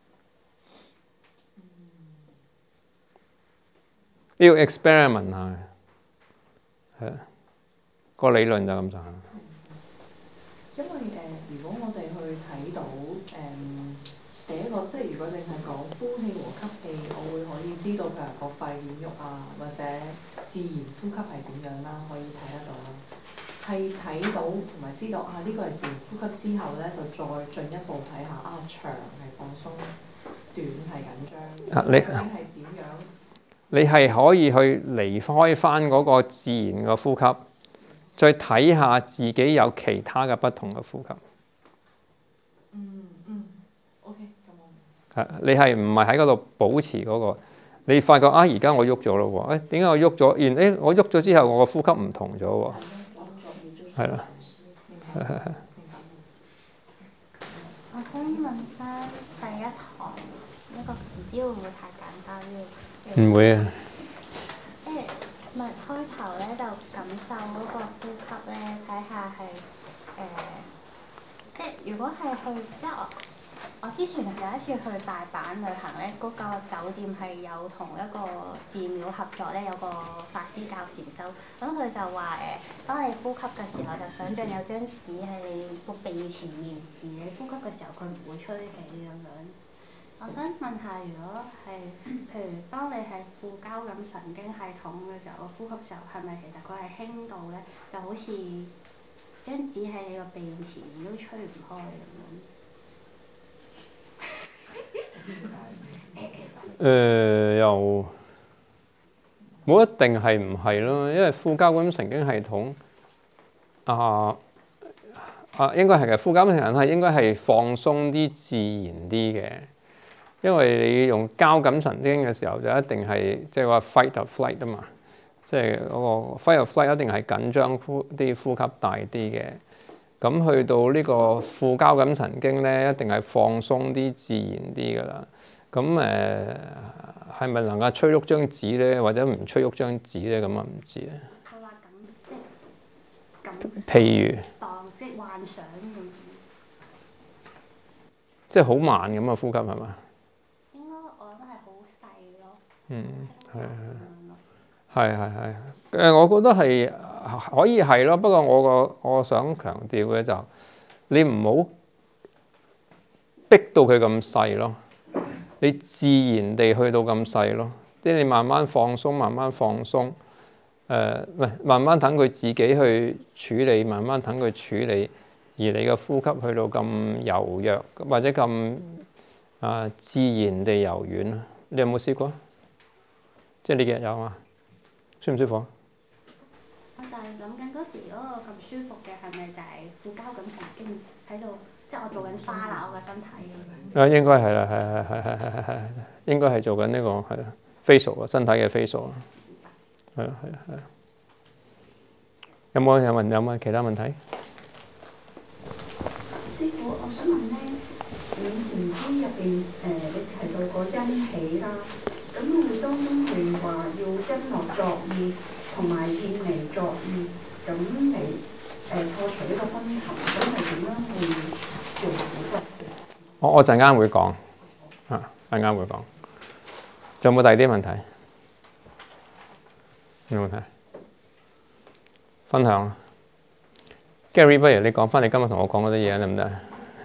呢個 experiment 下，係啊，個理論就咁上下。 因為誒、呃，如果我哋去睇到誒、嗯、第一個，即係如果淨係講呼氣和吸氣，我會可以知道譬如個肺點喐啊，或者自然呼吸係點樣啦，可以睇得到啦。係睇到同埋知道啊，呢、這個係自然呼吸之後咧，就再進一步睇下啊，長係放鬆，短係緊張。 啊，你究竟係點樣？ 你係可以去離開翻嗰個自然嘅呼吸，再睇下自己有其他嘅不同嘅呼吸。 嗯嗯 ，OK，咁我係你係唔係喺嗰度保持嗰、那個？你發覺啊，而家我喐咗咯喎，誒點解我喐咗？原誒我喐咗之後，我個呼吸唔同咗喎。係啦，係係係。 我想問翻第一堂呢個，唔知會唔會太簡單呢？ 唔會啊。 即係咪開頭咧就感受嗰個呼吸咧，睇下係誒，即係如果係去，即係我我之前有一次去大阪旅行咧，嗰、個酒店係有同一個寺廟合作咧，有個法師教禪修，咁佢就話誒，當你呼吸嘅時候，就想像有張紙喺你個鼻前面，而你呼吸嘅時候，佢唔會吹起咁樣。我想問下，如果係譬如當你係副交感神經系統嘅時候，個呼吸時候係咪其實佢係輕到咧，就好似張紙喺你個鼻前面都吹唔開咁樣？ 誒、呃、又冇一定係唔係咯，因為副交感神經系統啊， 啊，應該係嘅。副交感神經係應該係放鬆啲、自然啲嘅，因為你用交感神經嘅時候就一定係即係話 fight or flight 啊嘛，即係嗰個 fight or flight 一定係緊張呼啲呼吸大啲嘅。咁去到呢個副交感神經咧，一定係放鬆啲、自然啲噶啦。咁誒係咪能夠吹喐張紙咧，或者唔吹喐張紙咧？咁啊唔知啊。 佢話咁即係咁， 譬如當即係幻想咁， 即係好慢咁嘅呼吸係嘛？ 應該我覺得係好細咯。 嗯，係係係係係誒，我覺得係可以係咯。不過我個我想強調嘅就你唔好逼到佢咁細咯。你自然地去到咁細咯，即係你慢慢放鬆，慢慢放鬆，誒、呃，唔係慢慢等佢自己去處理，慢慢等佢處理，而你嘅呼吸去到咁柔弱或者咁啊、呃、自然地柔軟。你有冇試過？即係你幾日有啊？舒唔舒服？ 我就係諗緊嗰時嗰個咁舒服嘅係咪就係副交感神經喺度？即係我做緊 S P A 啦，我個身體咁樣。 啊，應該係啦，係係係係係係，應該係做緊呢個係 facial 啊，身體嘅 facial 啊，係啊係啊係啊。有冇有問有冇其他問題？ 師傅，我想問咧，五禪經入邊誒，你提到個因起啦，咁佢當中係話要因樂作意同埋見微作意，咁嚟誒破除呢個昏沉，咁係點樣去做好嘅？ 我我陣間會講啊，陣間會講。仲有冇第二啲問題？有冇問題？分享啊 Gary，不如你講翻你今日同我講嗰啲嘢得唔得？誒，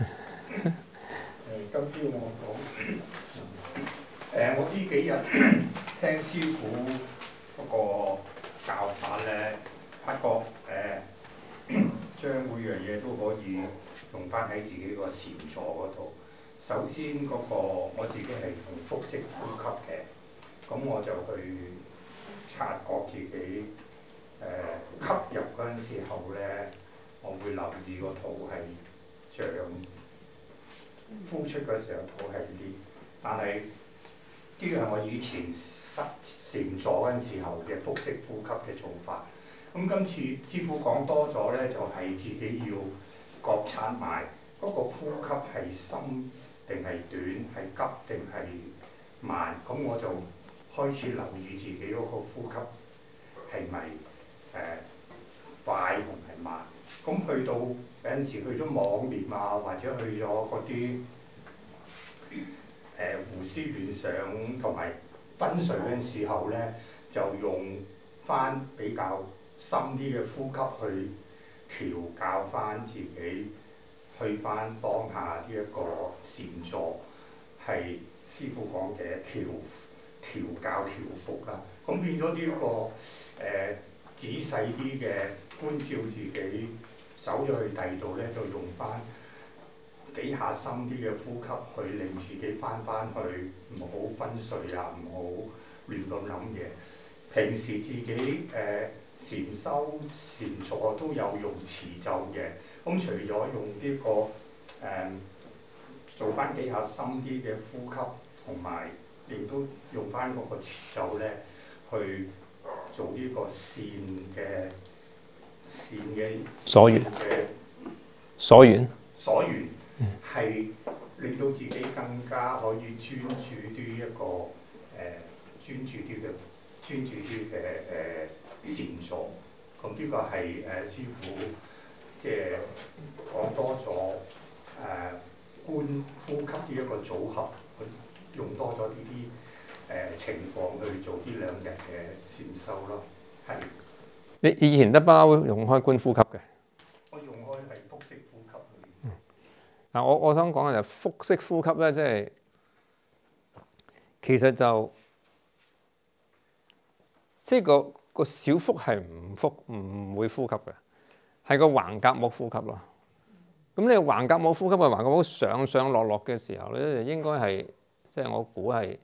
今朝我講誒，我呢幾日聽師傅嗰個教法咧，發覺誒將每樣嘢都可以用翻喺自己個禪坐嗰度。首先嗰個我自己係用腹式呼吸嘅，咁我就去察覺自己誒、呃、吸入嗰陣時候咧，我會留意個肚係脹，呼出嗰時候肚係裂。但係呢個係我以前實禪坐嗰陣時候嘅腹式呼吸嘅做法。咁今次師傅講多咗咧，就係、是、自己要覺察埋嗰個呼吸係深定係短，係急定係慢。咁我就開始留意自己嗰個呼吸係咪誒快同係慢。咁去到有陣時去咗妄念啊，或者去咗嗰啲誒胡思亂想同埋昏睡嘅時候咧，就用翻比較深啲嘅呼吸去調教翻自己，去翻當下呢一個禪坐，係師傅講嘅調調教調伏啦。咁變咗呢一個誒、呃、仔細啲嘅觀照自己，走咗去第二度咧，就用翻幾下深啲嘅呼吸，去令自己翻翻去，唔好昏睡啊，唔好亂咁諗嘢。平時自己誒、呃、禪修禪坐都有用持咒嘅，咁除咗用呢、這個誒、呃、做翻幾下深啲嘅呼吸，同埋亦都用翻嗰個持咒咧，去做呢個善嘅善嘅所願嘅所願所緣，係令到自己更加可以專注啲一個誒、呃、專注啲嘅專注啲嘅誒禪坐。咁呢個係誒、呃、師傅即係講多咗誒、呃、觀呼吸呢一個組合，去用多咗呢啲誒情況去做呢兩日嘅禪修咯。係。 你以前得不嬲用開觀呼吸嘅？ 我用開係腹式呼吸。 嗯。嗱，我我想講嘅就腹式呼吸咧，即係其實就即係個個小腹係唔呼唔會呼吸嘅，係個橫膈膜呼吸咯。咁你橫膈膜呼吸嘅橫膈膜上上落落嘅時候咧，就應該係即係我估係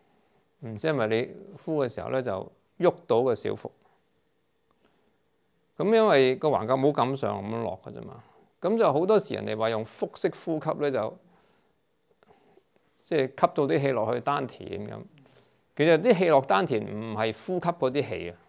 唔知係咪你呼嘅時候咧就喐到個小腹。 咁因為個橫膈膜咁上咁落嘅啫嘛。咁就好多時人哋話用腹式呼吸咧，就即係吸到啲氣落去丹田咁。其實啲氣落丹田唔係呼吸嗰啲氣啊，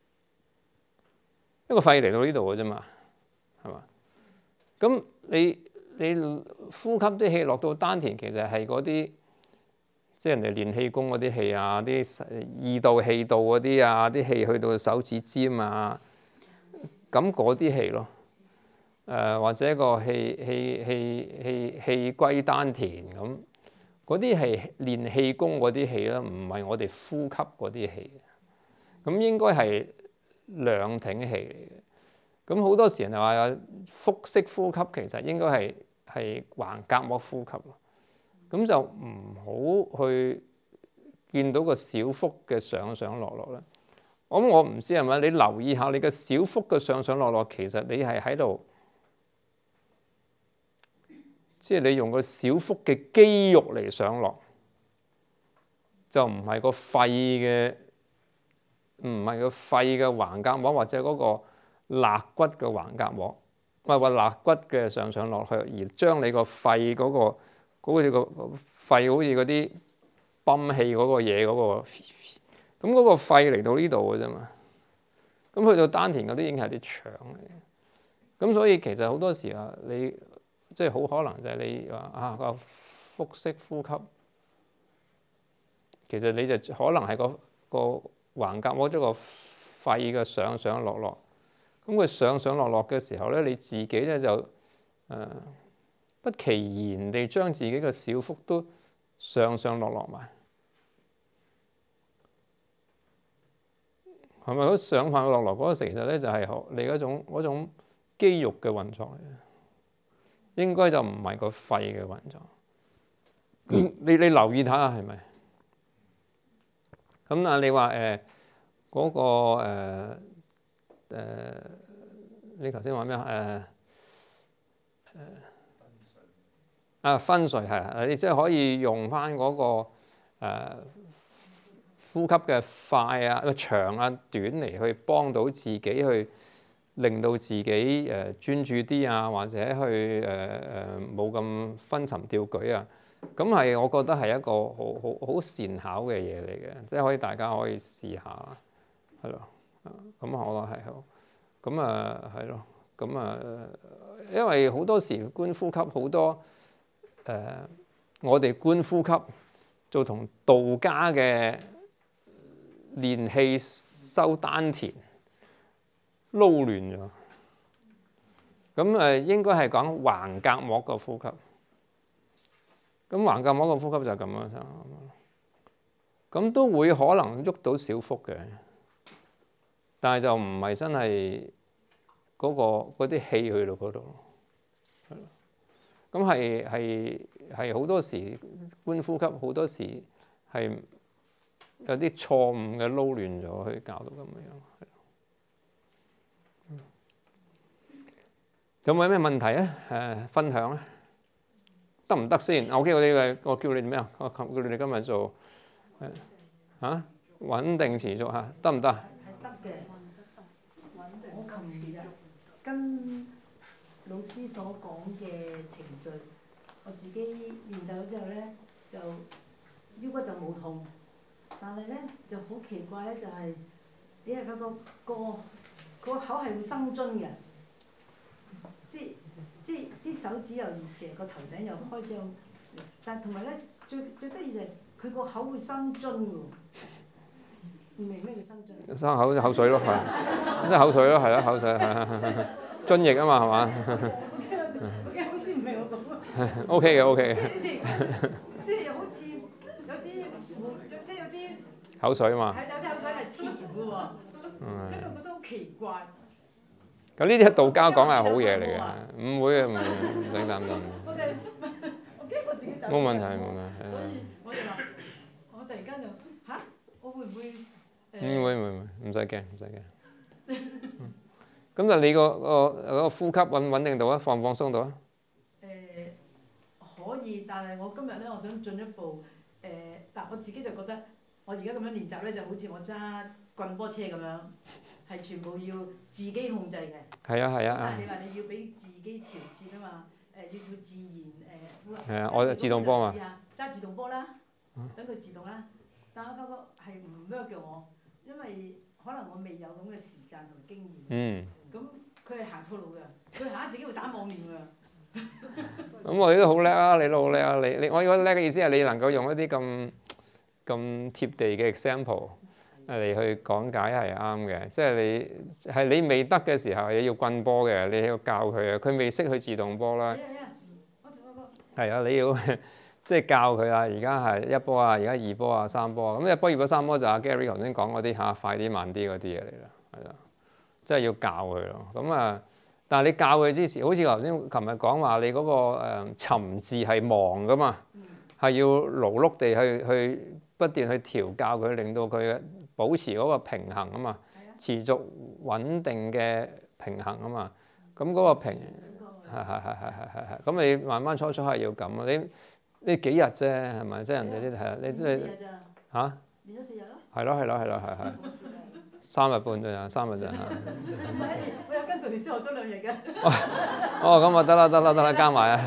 一個肺嚟到呢度嘅啫嘛，係嘛？咁你你呼吸啲氣落到丹田，其實係嗰啲即係人哋練氣功嗰啲氣啊，啲二度氣道嗰啲啊，啲氣去到手指尖啊，咁嗰啲氣咯。誒、呃、或者個氣氣氣氣氣歸丹田咁，嗰啲係練氣功嗰啲氣啦，唔係我哋呼吸嗰啲氣。咁應該係兩挺氣嚟嘅。咁好多時人就話腹式呼吸，其實應該係係橫膈膜呼吸咯。咁就唔好去見到個小腹嘅上上落落啦。咁我唔知係咪，你留意下你嘅小腹嘅上上落落，其實你係喺度。即係你用個小腹嘅肌肉嚟上落，就唔係個肺嘅，唔係個肺嘅橫膈膜或者嗰個肋骨嘅橫膈膜，唔係話肋骨嘅上上落去，而將你個肺嗰、嗰個嗰好似個肺好似嗰啲泵氣嗰個嘢嗰、嗰個，咁嗰個肺嚟到呢度嘅啫嘛。咁去到丹田嗰啲已經係啲腸嚟嘅，咁所以其實好多時啊，你即係好可能就係你話啊個腹式呼吸，其實你就可能係個個橫膈膜即係個肺嘅上上落落。咁佢上上落落嘅時候咧，你自己咧就誒、呃、不其然地將自己嘅小腹都上上落落埋，係咪？嗰上上落落嗰個其實咧就係你嗰種嗰種肌肉嘅運作嚟嘅。應該就唔係個肺嘅運作，你你留意睇下係咪？咁啊，你話誒嗰個誒、呃呃、你頭先話咩啊？誒誒啊，分水係啊，你即係可以用翻嗰、嗰個、呃、呼吸嘅快啊、長啊、短嚟去幫到自己去。令到自己誒專注啲啊，或者去誒誒冇咁分沉吊舉啊，咁係我覺得係一個好好好善巧嘅嘢嚟嘅，即係可以大家可以試下，係咯，咁我覺得係好，咁啊係咯，咁啊，因為好多時觀呼吸好多誒、呃，我哋觀呼吸就同道家嘅練氣收丹田。撈亂咗，咁誒應該係講橫膈膜個呼吸，咁橫膈膜個呼吸就係咁樣，咁都會可能喐到小腹嘅，但係就唔係真係嗰、嗰個嗰啲氣去到嗰度，咁係係係好多時觀呼吸好多時係有啲錯誤嘅撈亂咗，去搞到咁樣。有冇咩問題啊？誒，分享啊，得唔得先 ？OK，我哋我叫你咩啊？我叫你哋今日做誒嚇穩定持續嚇，得唔得？ 係得嘅。我琴日跟老師所講嘅程序，我自己練習咗之後咧，就腰骨就冇痛，但係咧就好奇怪咧，就係你係嗰個個個口係會生津嘅。即即啲手指又熱嘅，個頭頂又開始有，但同埋咧最最得意就係佢個口會生津喎，唔明咩叫生津？生口口水咯，係，即係口水咯，係咯，口水係係係津液啊嘛，係嘛？我驚好似唔係我講。O K 嘅 O K 嘅。即即即好似有啲即有啲口水啊嘛。係有啲口水係甜嘅喎，跟住我覺得好奇怪。咁呢啲係道家講係好嘢嚟嘅，唔會啊，唔唔使擔心。我哋我驚我自己冇問題冇問題。所以我哋話，我突然間就嚇，我會唔會誒？唔會唔會唔會，唔使驚唔使驚。咁就你個個個呼吸穩穩定到啊，放唔放鬆到啊？誒可以，但係我今日咧，我想進一步誒，嗱我自己就覺得，我而家咁樣練習咧，就好似我揸棍波車咁樣。 係全部要自己控制嘅。 係啊係啊但係你話你要俾自己調節啊嘛，誒、要要自然誒。 係啊，我就自動波嘛。 試下揸自動波啦，等佢自動啦。但我發覺係唔 work 嘅我，因為可能我未有咁嘅時間同經驗。 嗯。 咁佢係行錯路㗎，佢行自己會打網亂㗎。 咁我哋都好叻啊！你都好叻啊！你你我覺得叻嘅意思係你能夠用一啲咁咁貼地嘅 example 嚟去講解係啱嘅，即係你係你未得嘅時候，你要棍波嘅，你要教佢啊。佢未識去自動波啦。 係啊係啊，我做過。 係啊，你要即係教佢啊！而家係一波啊，而家二波啊，三波啊。咁一波、二波、三波就阿 Gary 頭先講嗰啲嚇，快啲、慢啲嗰啲嘢嚟啦，係啦，即係要教佢咯。咁啊〜但係你教佢之前，好似頭先琴日講話，你嗰、那個誒、呃、沉字係忙噶嘛，係、嗯、要勞碌地去去不斷去調教佢，令到佢保持嗰個平衡啊嘛，持續穩定嘅平衡啊嘛。咁嗰個平係係係係係係係。咁你慢慢初初係要咁啊！你呢幾日啫係咪？即係人哋啲係啊，你即係嚇練咗四日咯。係咯係咯係咯係係。三日半啫，三日啫嚇。 唔係，我有跟導師學咗兩日嘅。 哦，咁啊得啦得啦得啦，加埋啊。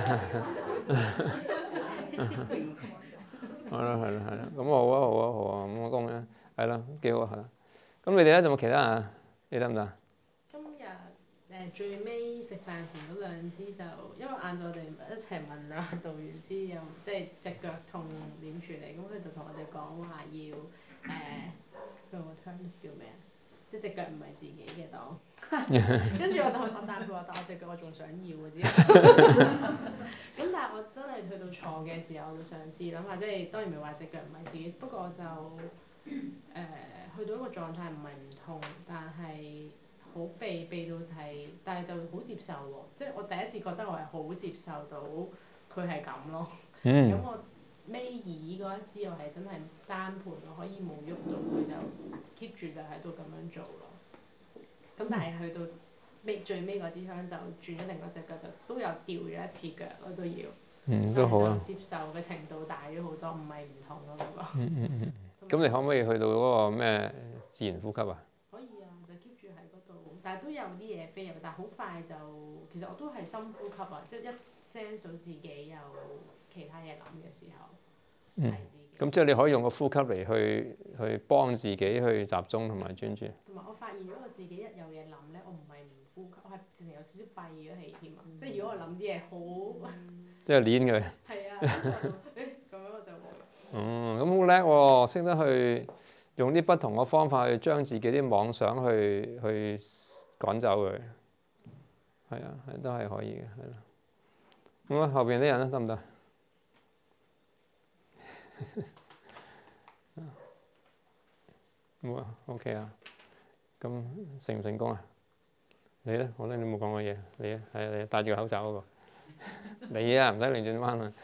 係咯係咯係咯，咁好啊好啊好啊，咁我講嘅係咯，幾好啊係啦。咁你哋咧仲有冇其他人啊？你得唔得？ 今日誒最尾食飯前嗰兩支就，因為晏晝我哋一齊問啊導員師有即係隻腳痛點處理，咁佢就同我哋講話要誒佢個 terms 叫咩啊？即係隻腳唔係自己嘅當，跟住我就我答佢話，但我隻腳我仲想要嘅之後，咁但係我真係去到坐嘅時候，我就嘗試諗下，即係當然唔係話隻腳唔係自己，不過就誒、呃、去到一個狀態唔係唔痛，但係好避避到就係、是，但係就好接受喎，即係我第一次覺得我係好接受到佢係咁咯，咁、嗯、我。尾二嗰一支我係真係單盤，我可以冇喐到佢就 keep 住就喺度咁樣做咯。咁但係去到尾最尾嗰支香就轉咗另外一隻腳，就都有掉咗一次腳咯，都要。嗯，都好啊。接受嘅程度大咗好多，唔係唔同咯嗰個。嗯嗯嗯。咁你可唔可以去到嗰個咩自然呼吸啊？可以啊，就 keep 住喺嗰度，但係都有啲嘢飛入，但係好快就其實我都係深呼吸啊，即係一 sense 到自己有其他嘢諗嘅時候。嗯，咁即係你可以用個呼吸嚟去去幫自己去集中同埋專注。同埋我發現咗我自己一有嘢諗咧，我唔係唔呼吸，我係直情有少少閉咗氣添啊！嗯、即係如果我諗啲嘢好，即係攣佢。係啊，咁我就誒咁樣我就會。嗯，咁好叻喎！識得去用啲不同嘅方法去將自己啲妄想去去趕走佢。係啊，係都係可以嘅，係咯。咁啊，後邊啲人咧得唔得？冇啊 ，OK 啊，咁成唔成功啊？你咧，我覺得你冇講過嘢，你啊，係你戴住個口罩嗰個，你啊，唔使擰轉彎啊。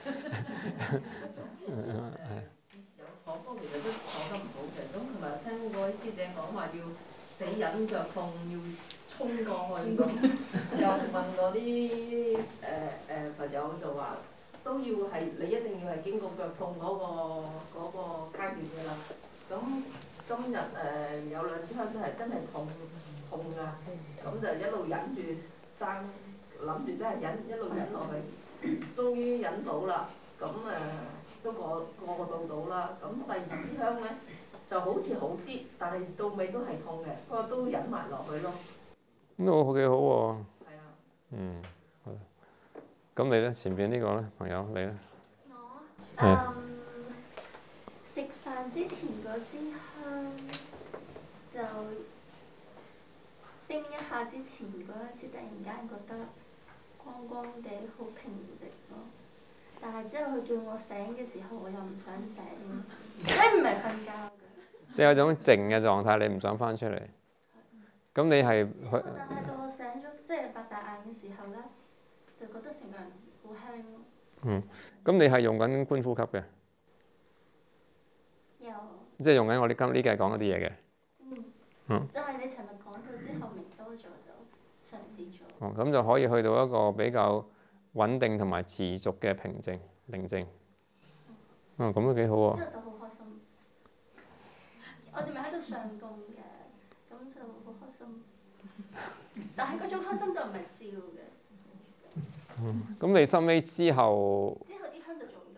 係。有坐波其實都坐得唔好嘅，咁同埋聽嗰位師姐講話要死忍腳痛，要衝過去咁，又問嗰啲誒誒朋友就話。都要係你一定要係經過腳痛嗰、嗰個嗰、嗰個階段嘅啦。咁今日誒、呃、有兩支香都係真係痛痛㗎，咁就一路忍住生，諗住真係忍一路忍落去，終於忍到啦。咁誒、呃、都過過個渡到啦。咁第二支香咧就好似好啲，但係到尾都係痛嘅，不過都忍埋落去咯。咁都幾好喎。係啊。嗯。咁你咧，前邊呢個咧，朋友你咧？ 我嗯食飯之前嗰支香就叮一下之前嗰陣時，突然間覺得光光地好平靜咯。但係之後佢叫我醒嘅時候，我又唔想醒，即係唔係瞓覺嘅。即係有種靜嘅狀態，你唔想翻出嚟。咁你係？但係到我醒咗，即係擘大眼嘅時候咧。就覺得成個人好輕咯。嗯，咁你係用緊觀呼吸嘅？有。即係用緊我哋今呢幾日講嗰啲嘢嘅。嗯。嗯。就係你尋日講咗之後，明多咗就嘗試咗。哦，咁就可以去到一個比較穩定同埋持續嘅平靜、寧靜。嗯，咁都幾好喎。之後就好開心。我哋咪喺度上供嘅，咁就好開心。 但係嗰種開心就唔係笑嘅。 咁你收尾之後之後啲香就做唔到。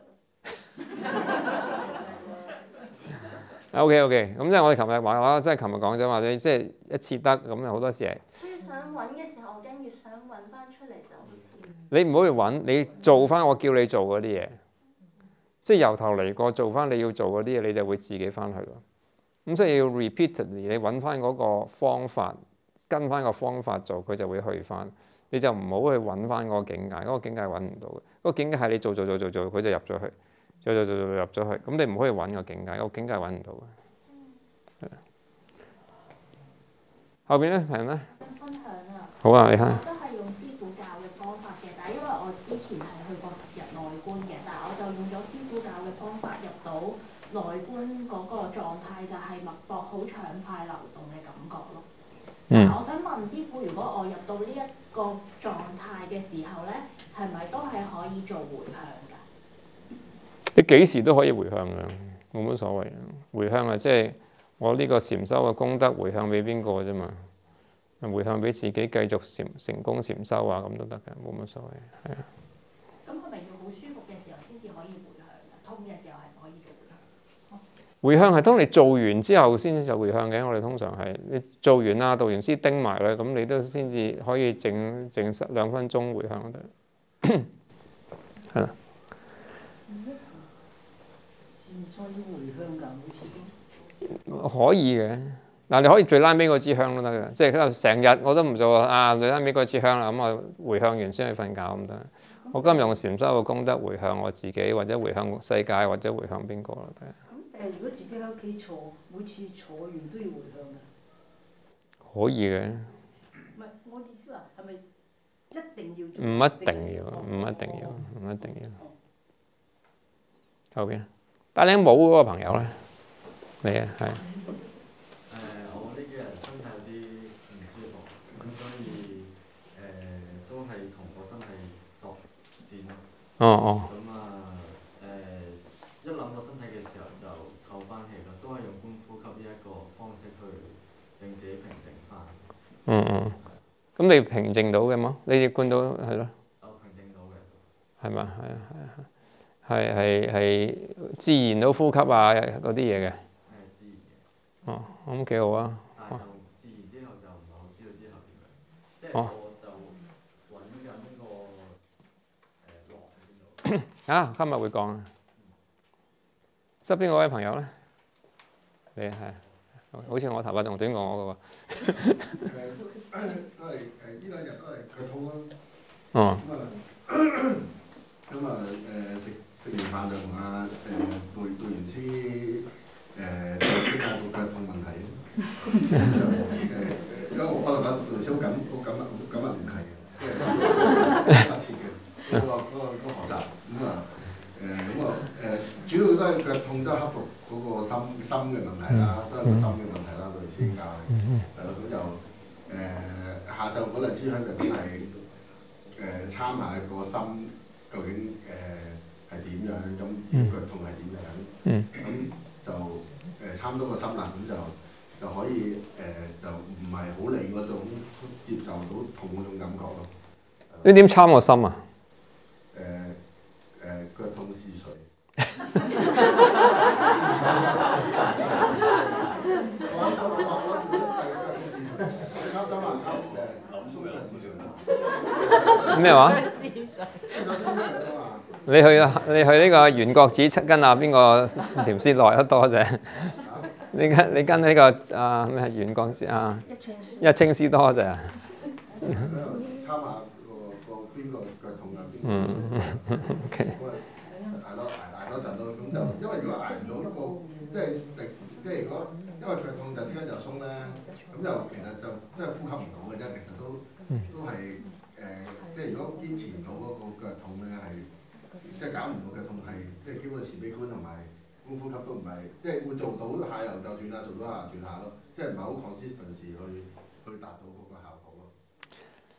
，OK OK，咁即係我哋琴日話啦，即係琴日講咗話你即係一次得，咁有好多時係越想揾嘅時候，我驚越想揾翻出嚟就好似。 你唔好去揾，你做翻我叫你做嗰啲嘢，即係由頭嚟過做翻你要做嗰啲嘢，你就會自己翻去咯。咁所以要 repeatedly，你揾翻嗰個方法，跟翻個方法做，佢就會去翻。你就唔好去揾翻嗰個境界，嗰、嗰個境界揾唔到嘅。嗰、嗰個境界係你做做做做做，佢就入咗去，做做做做入咗去。咁你唔可以揾個境界，嗰個境界揾唔到嘅。後邊咧，係咧？ 分享啊！ 好啊，你睇。 我都係用師傅教嘅方法嘅，但係因為我之前係去過十日內觀嘅，但係我就用咗師傅教嘅方法入到內觀嗰個狀態，就係脈搏好暢快流動嘅感覺咯。嗯。我想問師傅，如果我入到呢一個狀態嘅時候咧，係咪都係可以做回向㗎？ 你幾時都可以回向㗎，冇乜所謂。回向啊，即係我呢個禪修嘅功德回向俾邊個啫嘛？回向俾自己繼續禪成功禪修啊，咁都得嘅，冇乜所謂，係啊。 咁係咪要好舒服嘅時候先至可以回向㗎？痛嘅時候係唔可以做回向？ 回向係當你做完之後先至就回向嘅，我哋通常係你做完啦，導完師叮埋咧，咁你都先至可以靜靜兩分鐘回向得，係啦。 現在要回向㗎，好似可以嘅，嗱你可以最拉尾嗰支香都得嘅，即係成日我都唔做啊，最拉尾嗰支香啦，咁我回向完先去瞓覺咁得。我今日用禪修嘅功德回向我自己，或者回向世界，或者回向邊個咯？ 咁誒，如果自己喺屋企坐，每次坐完都要回向㗎？ 可以嘅。 唔係，我意思話係咪一定要做？ 唔一定要，唔一定要，唔一定要。後邊戴頂帽嗰個朋友咧，你啊係。 誒，我呢幾日身體有啲唔舒服，咁所以誒都係同個身體作戰咯。 哦哦。 咁啊誒，一諗個身體嘅時候就透翻氣咯，都係用觀呼吸呢一個方式去令自己平靜翻。 嗯嗯。咁你平靜到嘅嗎？你哋觀到係咯？ 我平靜到嘅。係嘛？係啊係啊係。係係係自然到呼吸啊嗰啲嘢嘅。 係自然嘅。 哦，咁幾好啊！ 但係就自然之後就唔係好知道之後點樣，即係我就揾緊呢個誒落喺邊度。 啊，今日會講啊。側邊嗰位朋友咧，你係好似我頭髮仲短過我嘅喎。 誒都係誒呢兩日都係腳痛咯。 哦。 咁啊誒食食完飯就同阿誒導導完師誒傾下個腳痛問題。咁就誒因為我覺得導導師好緊好緊密好緊密聯繫嘅，即係密切嘅嗰個嗰個嗰個學習。咁啊誒咁啊誒主要都係腳痛，都係克服嗰個心心嘅問題啦，都係個心嘅問題啦。導師教嘅係咯，咁就誒下晝嗰兩支香就真係誒參下個心。究竟誒係點樣？咁腳痛係點樣？咁、嗯、就誒、呃、差唔多個心啦，咁就就可以誒、呃、就唔係好理嗰種接受到痛嗰種感覺咯。 你點參個心啊？ 誒誒、呃呃、腳痛是誰？我我我我係腳痛是誰？你啱啱話參誒鬆嘅是誰？ 咩話？你去你去呢個圓覺寺跟啊邊個禪師來得多謝？你跟你跟呢個啊咩圓覺寺啊一清師多謝。 參下個個邊個腳痛啊？邊個？ 嗯 ，OK。 捱多捱捱多陣咯，咁就因為如果捱唔到一個即係即係如果因為腳痛就即刻就鬆咧，咁就其實就即係呼吸唔到嘅啫，其實都都係。誒、呃，即係如果堅持唔到嗰個腳痛咧，係即係搞唔到腳痛，係即係基本慈悲觀同埋觀呼吸都唔係，即係會做到下游就斷下，做到下游斷下咯，即係唔係好 consistency 去去達到嗰個效果咯。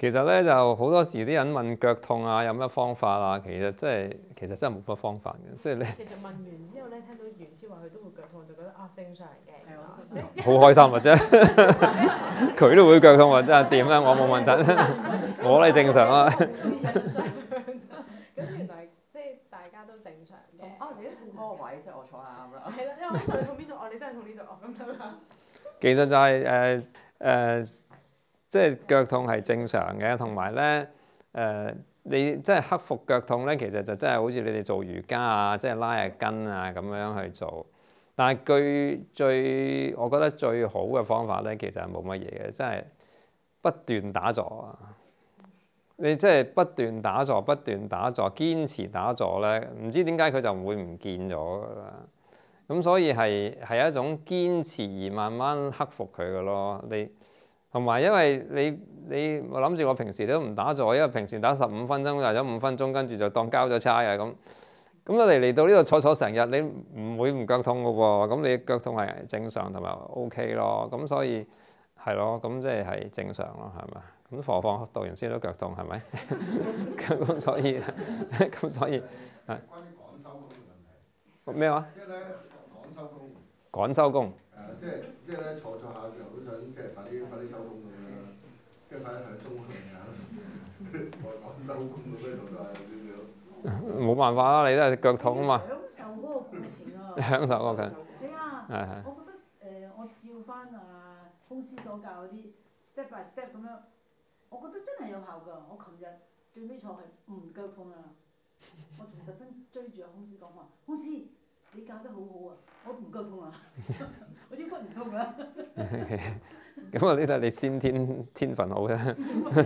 其實咧就好多時啲人問腳痛啊，有咩方法啊？其實即係其實真係冇乜方法嘅，即係你其實問完之後咧，聽到袁師話佢都會腳痛，我就覺得啊正常嘅，即係好開心或者佢都會腳痛，或者係點咧？我冇問題，我係正常啊。 咁原來即係大家都正常嘅。 啊，你都痛嗰個位，即係我坐得啱啦。 係啦，因為我問佢痛邊度，哦，你都係痛呢度，哦咁樣啦。 其實就係誒誒，即係腳痛係正常嘅，同埋咧誒，你即係克服腳痛咧，其實就真係好似你哋做瑜伽啊，即係拉下筋啊咁樣去做。但係最最，我覺得最好嘅方法咧，其實係冇乜嘢嘅，即係不斷打坐啊！你即係不斷打坐，不斷打坐，堅持打坐咧，唔知點解佢就唔會唔見咗㗎啦。咁所以係係一種堅持而慢慢克服佢嘅咯。你同埋因為你你我諗住我平時都唔打坐，因為平時打十五分鐘，就咗五分鐘，跟住就當交咗差啊咁。咁我哋嚟到呢度坐坐成日，你唔會唔腳痛嘅喎。咁你腳痛係正常同埋 O K 咯。咁所以係咯，咁即係係正常咯，係咪？咁何況讀完書都腳痛係咪？咁所以咁所以係關於趕收工嘅問題。 咩話？ 即係咧趕收工。 趕收工。 誒，即係即係咧坐坐下又好想即係快啲快啲收工咁樣，即係快啲響鐘去啊！我趕收工咁樣坐坐下有少少。 冇辦法啦，你都係腳痛啊嘛。 享受嗰個過程啊！ 享受嗰個。 係啊， 係係。 我覺得誒，我照翻啊公司所教嗰啲 step by step 咁樣，我覺得真係有效㗎。我琴日最尾坐係唔腳痛啊！我仲特登追住阿公司講話，公司你教得好好啊，我唔腳痛啊，我腰骨唔痛啊。 咁啊，呢度係你先天天分好啫。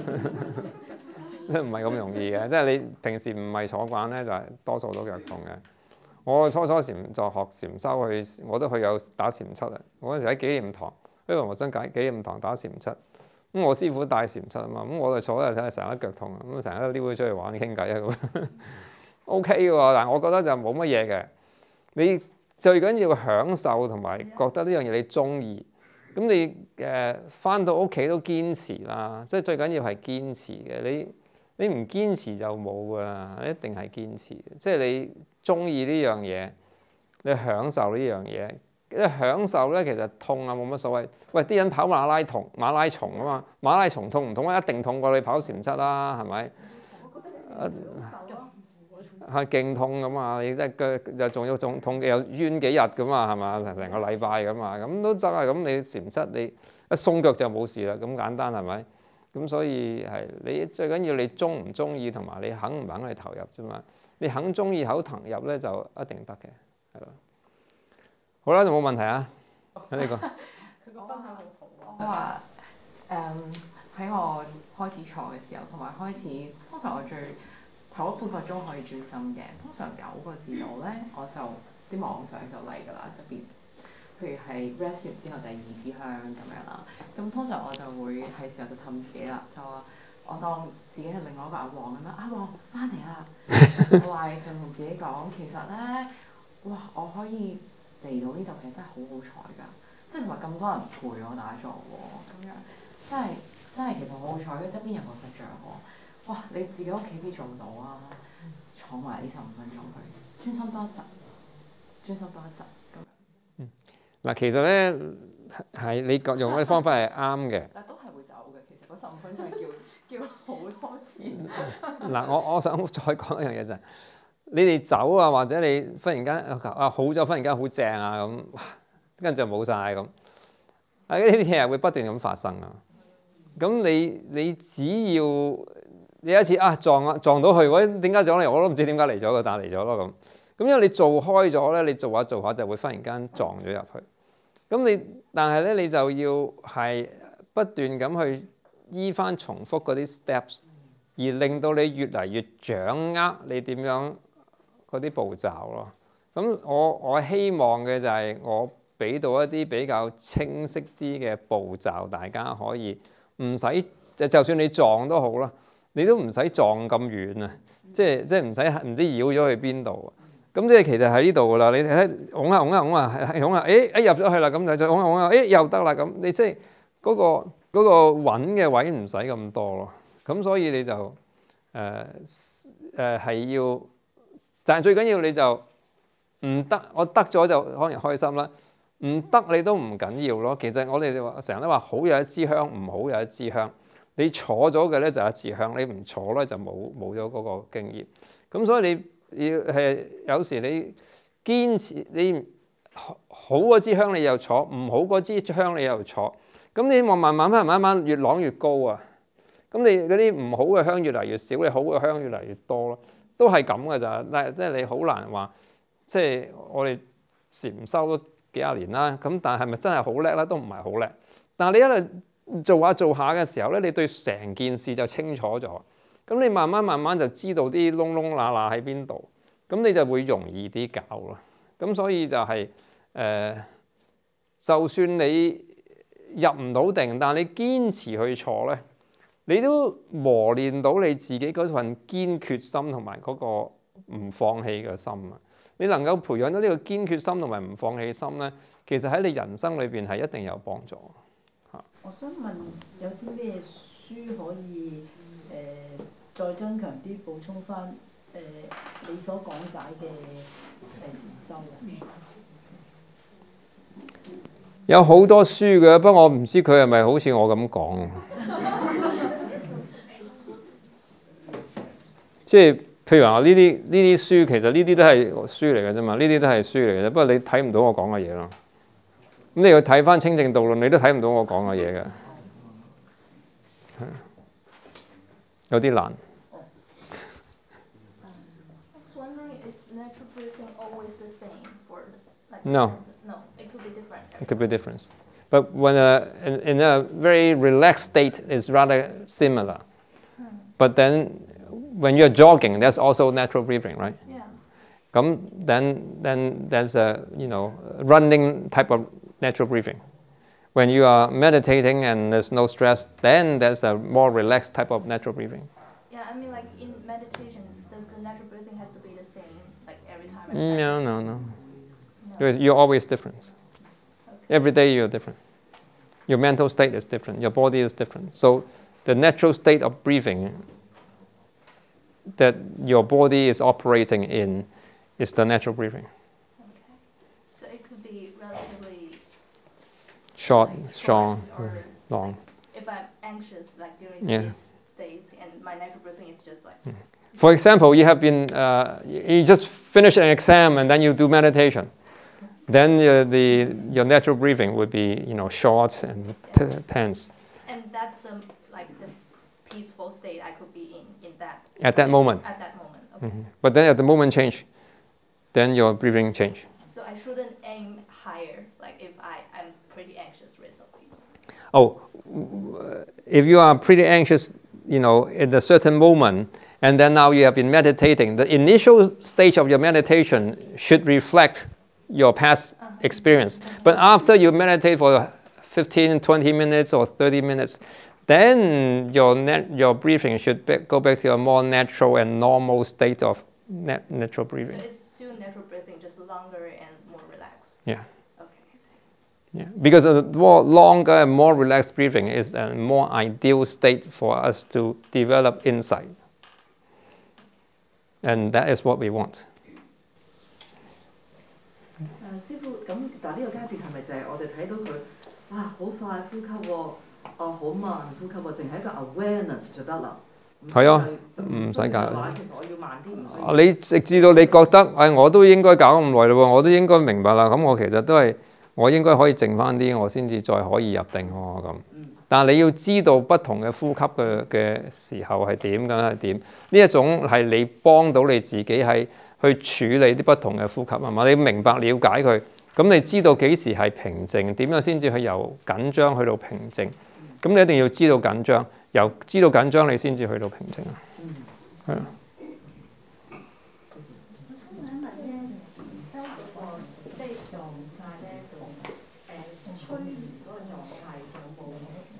都唔係咁容易嘅，即係你平時唔係坐慣咧，就係、是、多數都腳痛嘅。我初初禪就學禪修去，我都去有打禪七啊。我嗰陣時喺紀念堂，因為我想解紀念堂打禪七。咁我師傅帶禪七啊嘛，咁我就坐喺度睇下成日腳痛啊，咁成日都撩佢出去玩傾偈啊咁。O K 嘅喎，但係我覺得就冇乜嘢嘅。你最緊要享受同埋覺得呢樣嘢你中意。咁你誒返到屋企都堅持啦，即係最緊要係堅持嘅。你你唔堅持就冇噶啦，一定係堅持。即係你中意呢樣嘢，你享受呢樣嘢。你享受咧，其實痛啊冇乜所謂。喂，啲人跑馬拉松馬拉松啊嘛，馬拉松痛唔痛啊？一定痛過你跑禪七啦，係咪？ 我覺得你享受咯。 係勁痛咁啊！你即係腳又仲要仲痛又冤幾日咁啊？係嘛？成成個禮拜咁啊！咁都得啊！咁你禪七你一鬆腳就冇事啦，咁簡單係咪？咁所以係你最緊要你中唔中意同埋你肯唔肯去投入啫嘛。你肯中意口投入咧就一定得嘅，係咯。好啦，仲冇問題啊？喺呢個。 佢個分享好好啊！ 我話誒喺我開始坐嘅時候，同埋開始通常我最頭嗰半個鐘可以專心嘅，通常九個字度咧我就啲妄想就嚟㗎啦，特別譬如係 rest 完之後第二支香咁樣啦，咁通常我就會係時候就氹自己啦，就話我當自己係另外一個阿黃咁樣，阿黃翻嚟啦，我話佢同自己講，其實咧，哇我可以嚟到呢度其實真係好好彩㗎，即係同埋咁多人陪我打坐喎，咁樣真係真係其實好好彩，側邊有個佛像喎，哇你自己屋企邊做到啊？坐埋呢十五分鐘去，專心多一陣，專心多一陣咁。 嗯，嗱其實咧係你用嗰啲方法係啱嘅。 但都係會走嘅，其實嗰十五分鐘係叫叫好多次。 嗱我我想再講一樣嘢就係，你哋走啊或者你忽然間啊好咗，忽然間好正啊咁，跟住就冇晒咁。啊呢啲嘢係會不斷咁發生啊。咁你你只要你一次啊撞啊撞到佢，喂點解撞嚟？我都唔知點解嚟咗嘅，但係嚟咗咯咁。咁因為你做開咗咧，你做下做下就會忽然間撞咗入去。咁你但係咧，你就要係不斷咁去依翻重複嗰啲 steps，而令到你越嚟越掌握你點樣嗰啲步驟咯。咁我我希望嘅就係我俾到一啲比較清晰啲嘅步驟，大家可以唔使就就算你撞都好啦，你都唔使撞咁遠啊！即係即係唔使唔知繞咗去邊度。咁即係其實喺呢度噶啦，你睇拱下拱下拱下，係拱下，誒一入咗去啦，咁就再拱下拱下，誒又得啦咁。你即係嗰個嗰個穩嘅位唔使咁多咯。 咁所以你就誒誒係要，但係最緊要你就唔得，我得咗就可能開心啦。唔得你都唔緊要咯。其實我哋話成日都話好有一支香，唔好有一支香。你坐咗嘅咧就一支香，你唔坐咧就冇冇咗嗰個經驗。咁所以你要係有時你堅持，你好嗰支香你又坐，唔好嗰支香你又坐。咁你望慢慢慢慢慢越啷越高啊！咁你嗰啲唔好嘅香越嚟越少，你好嘅香越嚟越多咯，都係咁嘅咋。但係即係你好難話，即係我哋禪修都幾廿年啦。咁但係咪真係好叻咧？都唔係好叻。但係你一路做下做下嘅時候咧，你對成件事就清楚咗。咁你慢慢慢慢就知道啲窿窿罅罅喺邊度，咁你就會容易啲搞咯。咁所以就係、是、誒、呃，就算你入唔到定，但係你堅持去坐咧，你都磨練到你自己嗰份堅決心同埋嗰個唔放棄嘅心啊！你能夠培養到呢個堅決心同埋唔放棄心咧，其實喺你人生裏邊係一定有幫助嚇。 我想問有啲咩書可以誒、呃、再增強啲補充翻誒、呃、你所講解嘅誒禪修嘅？ 有好多書嘅，不過我唔知佢係咪好似我咁講。即係譬如話呢啲呢啲書，其實呢啲都係書嚟嘅啫嘛，呢啲都係書嚟嘅啫。不過你睇唔到我講嘅嘢咯。咁你要睇翻《清淨道論》，你都睇唔到我講嘅嘢嘅，有啲難。No. It could be different. But when a, in, in a very relaxed state, it's rather similar. But then when you're jogging, that's also natural breathing, right? Yeah. Um, then, then there's a, you know, running type of natural breathing. When you are meditating and there's no stress, then there's a more relaxed type of natural breathing. Yeah, I mean, like in meditation, does the natural breathing has to be the same, like every time? I No, practice? no, no. You're, you're always different. Every day you're different. Your mental state is different. Your body is different. So the natural state of breathing that your body is operating in is the natural breathing. Okay. So it could be relatively Short, like, strong, or long. If I'm anxious, like during Yeah. these states, and my natural breathing is just like. For example, you have been, uh, you just finished an exam and then you do meditation. Then uh, the, your natural breathing would be, you know, short and t- tense. And that's the like the peaceful state I could be in in that. At that moment. At that moment. Okay. Mm-hmm. But then at the moment change, then your breathing change. So I shouldn't aim higher, like if I am pretty anxious recently. Oh, if you are pretty anxious, you know, at a certain moment, and then now you have been meditating, the initial stage of your meditation should reflect your past uh-huh. experience. Uh-huh. But after you meditate for fifteen, twenty minutes or thirty minutes, then your net, your breathing should be, go back to a more natural and normal state of nat- natural breathing. So it's still natural breathing, just longer and more relaxed. Yeah. Okay. Yeah. Because a more longer and more relaxed breathing is a more ideal state for us to develop insight. And that is what we want. 誒師傅，咁但係呢個階段係咪就係我哋睇到佢啊好快呼吸喎，哦好慢呼吸喎，淨係一個 awareness 就得啦。 係啊，唔使搞。 其實我要慢啲，唔需要。 你直至到你覺得，誒、哎、我都應該搞咁耐嘞喎，我都應該明白啦。咁我其實都係我應該可以靜翻啲，我先至再可以入定喎咁。但係你要知道不同嘅呼吸嘅嘅時候係點，咁係點？呢一種係你幫到你自己係去處理啲不同嘅呼吸啊嘛。你明白了解佢，咁你知道幾時係平靜，點樣先至去由緊張去到平靜。咁你一定要知道緊張，由知道緊張你先至去到平靜啊。係啊。 我想問一問咧，禪修嗰個即係狀態咧，同誒催眠嗰個狀態有冇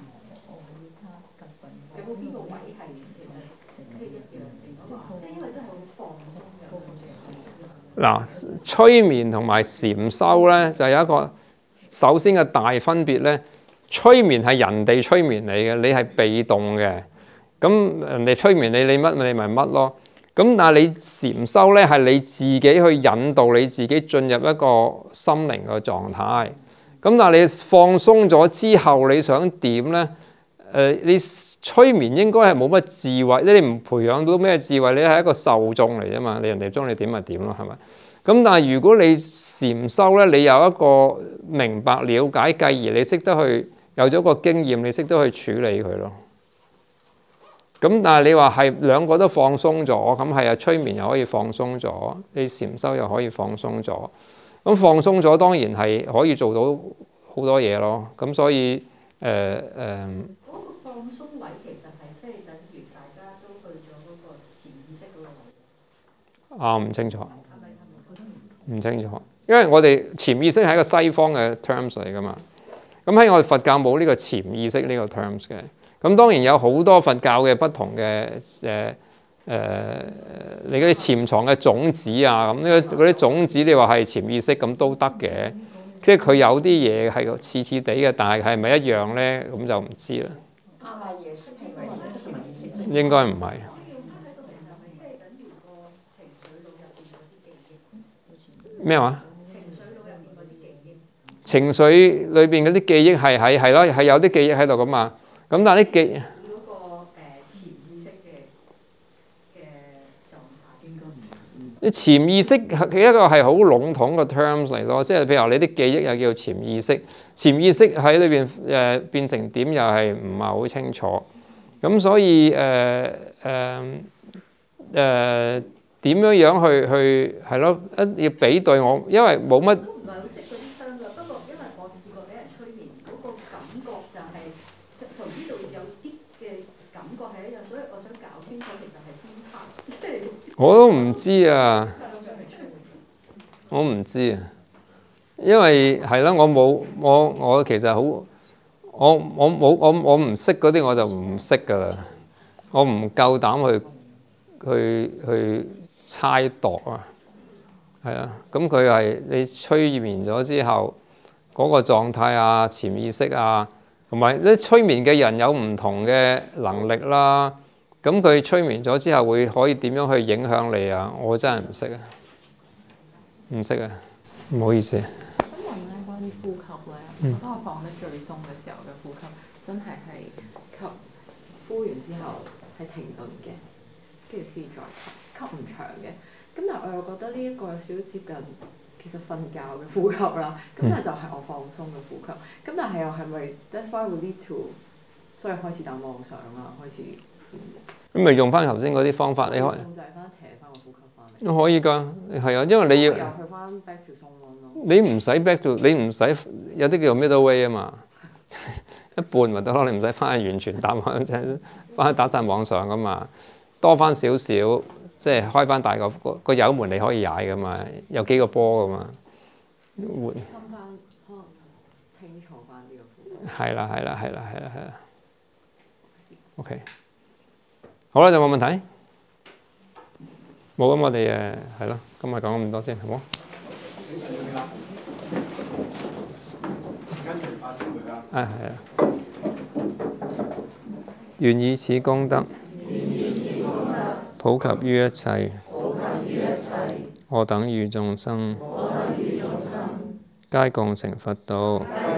有冇邊個位係其實即係一樣定話，即係因為都係好放鬆嘅嗰個狀態。 嗱，催眠同埋禪修咧，就有一個首先嘅大分別咧。催眠係人哋催眠你嘅，你係被動嘅。 咁人哋催眠你，你乜你咪乜咯。咁但係你禪修咧，係你自己去引導你自己進入一個心靈嘅狀態。咁但係你放鬆咗之後，你想點咧？誒、呃，你催眠應該係冇乜智慧，你唔培養到咩智慧，你係一個受眾嚟啫嘛。你人哋中你點咪點咯，係咪？咁但係如果你禪修咧，你有一個明白了解，繼而你識得去有咗個經驗，你識得去處理佢咯。咁但係你話係兩個都放鬆咗，咁係啊，催眠又可以放鬆咗，你禪修又可以放鬆咗。咁放鬆咗當然係可以做到好多嘢咯。咁所以誒誒，嗰、呃、 個放鬆位其實係即係等於大家都去咗嗰個潛意識嗰個位。 啊，唔清楚，唔清楚，因為我哋潛意識係一個西方嘅 terms 嚟㗎嘛。咁喺我哋佛教冇呢個潛意識呢個 terms 嘅。咁當然有好多佛教嘅不同嘅誒誒，你嗰啲潛藏嘅種子啊，咁呢嗰啲種子你話係潛意識咁都得嘅，即係佢有啲嘢係似似地嘅，但係係咪一樣咧？咁就唔知啦。應該唔係。咩話？情緒裏邊嗰啲記憶係係係咯，係有啲記憶喺度噶嘛。咁但係啲記嗰個誒潛意識嘅嘅狀態應該唔啲潛意識係一個係好籠統嘅 terms 嚟咯，即係譬如話你啲記憶又叫潛意識，潛意識喺裏邊誒變成點又係唔係好清楚。咁所以誒誒誒點樣樣去去係咯，一要比對我，因為冇乜。 唔係好識嗰啲香㗎，不過因為我試過俾人催眠，嗰、那個感覺就係、是、同呢度有啲嘅感覺係一樣，所以我想搞清楚其實係邊 part，即係我都唔知啊，我唔知啊，因為係啦，我冇我我其實好，我我冇我我唔識嗰啲我就唔識㗎啦，我唔夠膽去去去猜度啊。係啊，咁佢係你催眠咗之後嗰、那個狀態啊、潛意識啊，同埋啲催眠嘅人有唔同嘅能力啦。咁佢催眠咗之後會可以點樣去影響你啊？我真係唔識啊，唔識啊，唔好意思。 想問咧，關於呼吸咧，當我放得最鬆嘅時候嘅呼吸，真係係吸呼完之後係停頓嘅，跟住先再吸，吸唔長嘅。咁但係我又覺得呢一個有少少接近其實瞓覺嘅呼吸啦，咁但係就係我放鬆嘅呼吸。咁但係又係咪 that's why we lead to 所以開始打妄想啊，開始咁咪用翻頭先嗰啲方法，你可以控制翻斜翻個呼吸翻嚟。 都可以㗎，係啊，因為你要又去翻 back to 鬆咯。 你唔使 back to， 你唔使有啲叫 middle way 啊嘛，一半咪得咯，你唔使翻去完全打翻，即係翻去打晒妄想㗎嘛，多翻少少。即係開翻大個個個油門你可以踩噶嘛，有幾個波噶嘛，換。深翻可能清楚翻啲個呼吸。係啦係啦係啦係啦係啦。OK， 好啦，有冇問題？冇咁，我哋誒係咯，今日講咁多先，好冇？啊係啊。願以此功德。普及於一切，我等與眾生，皆共成佛道。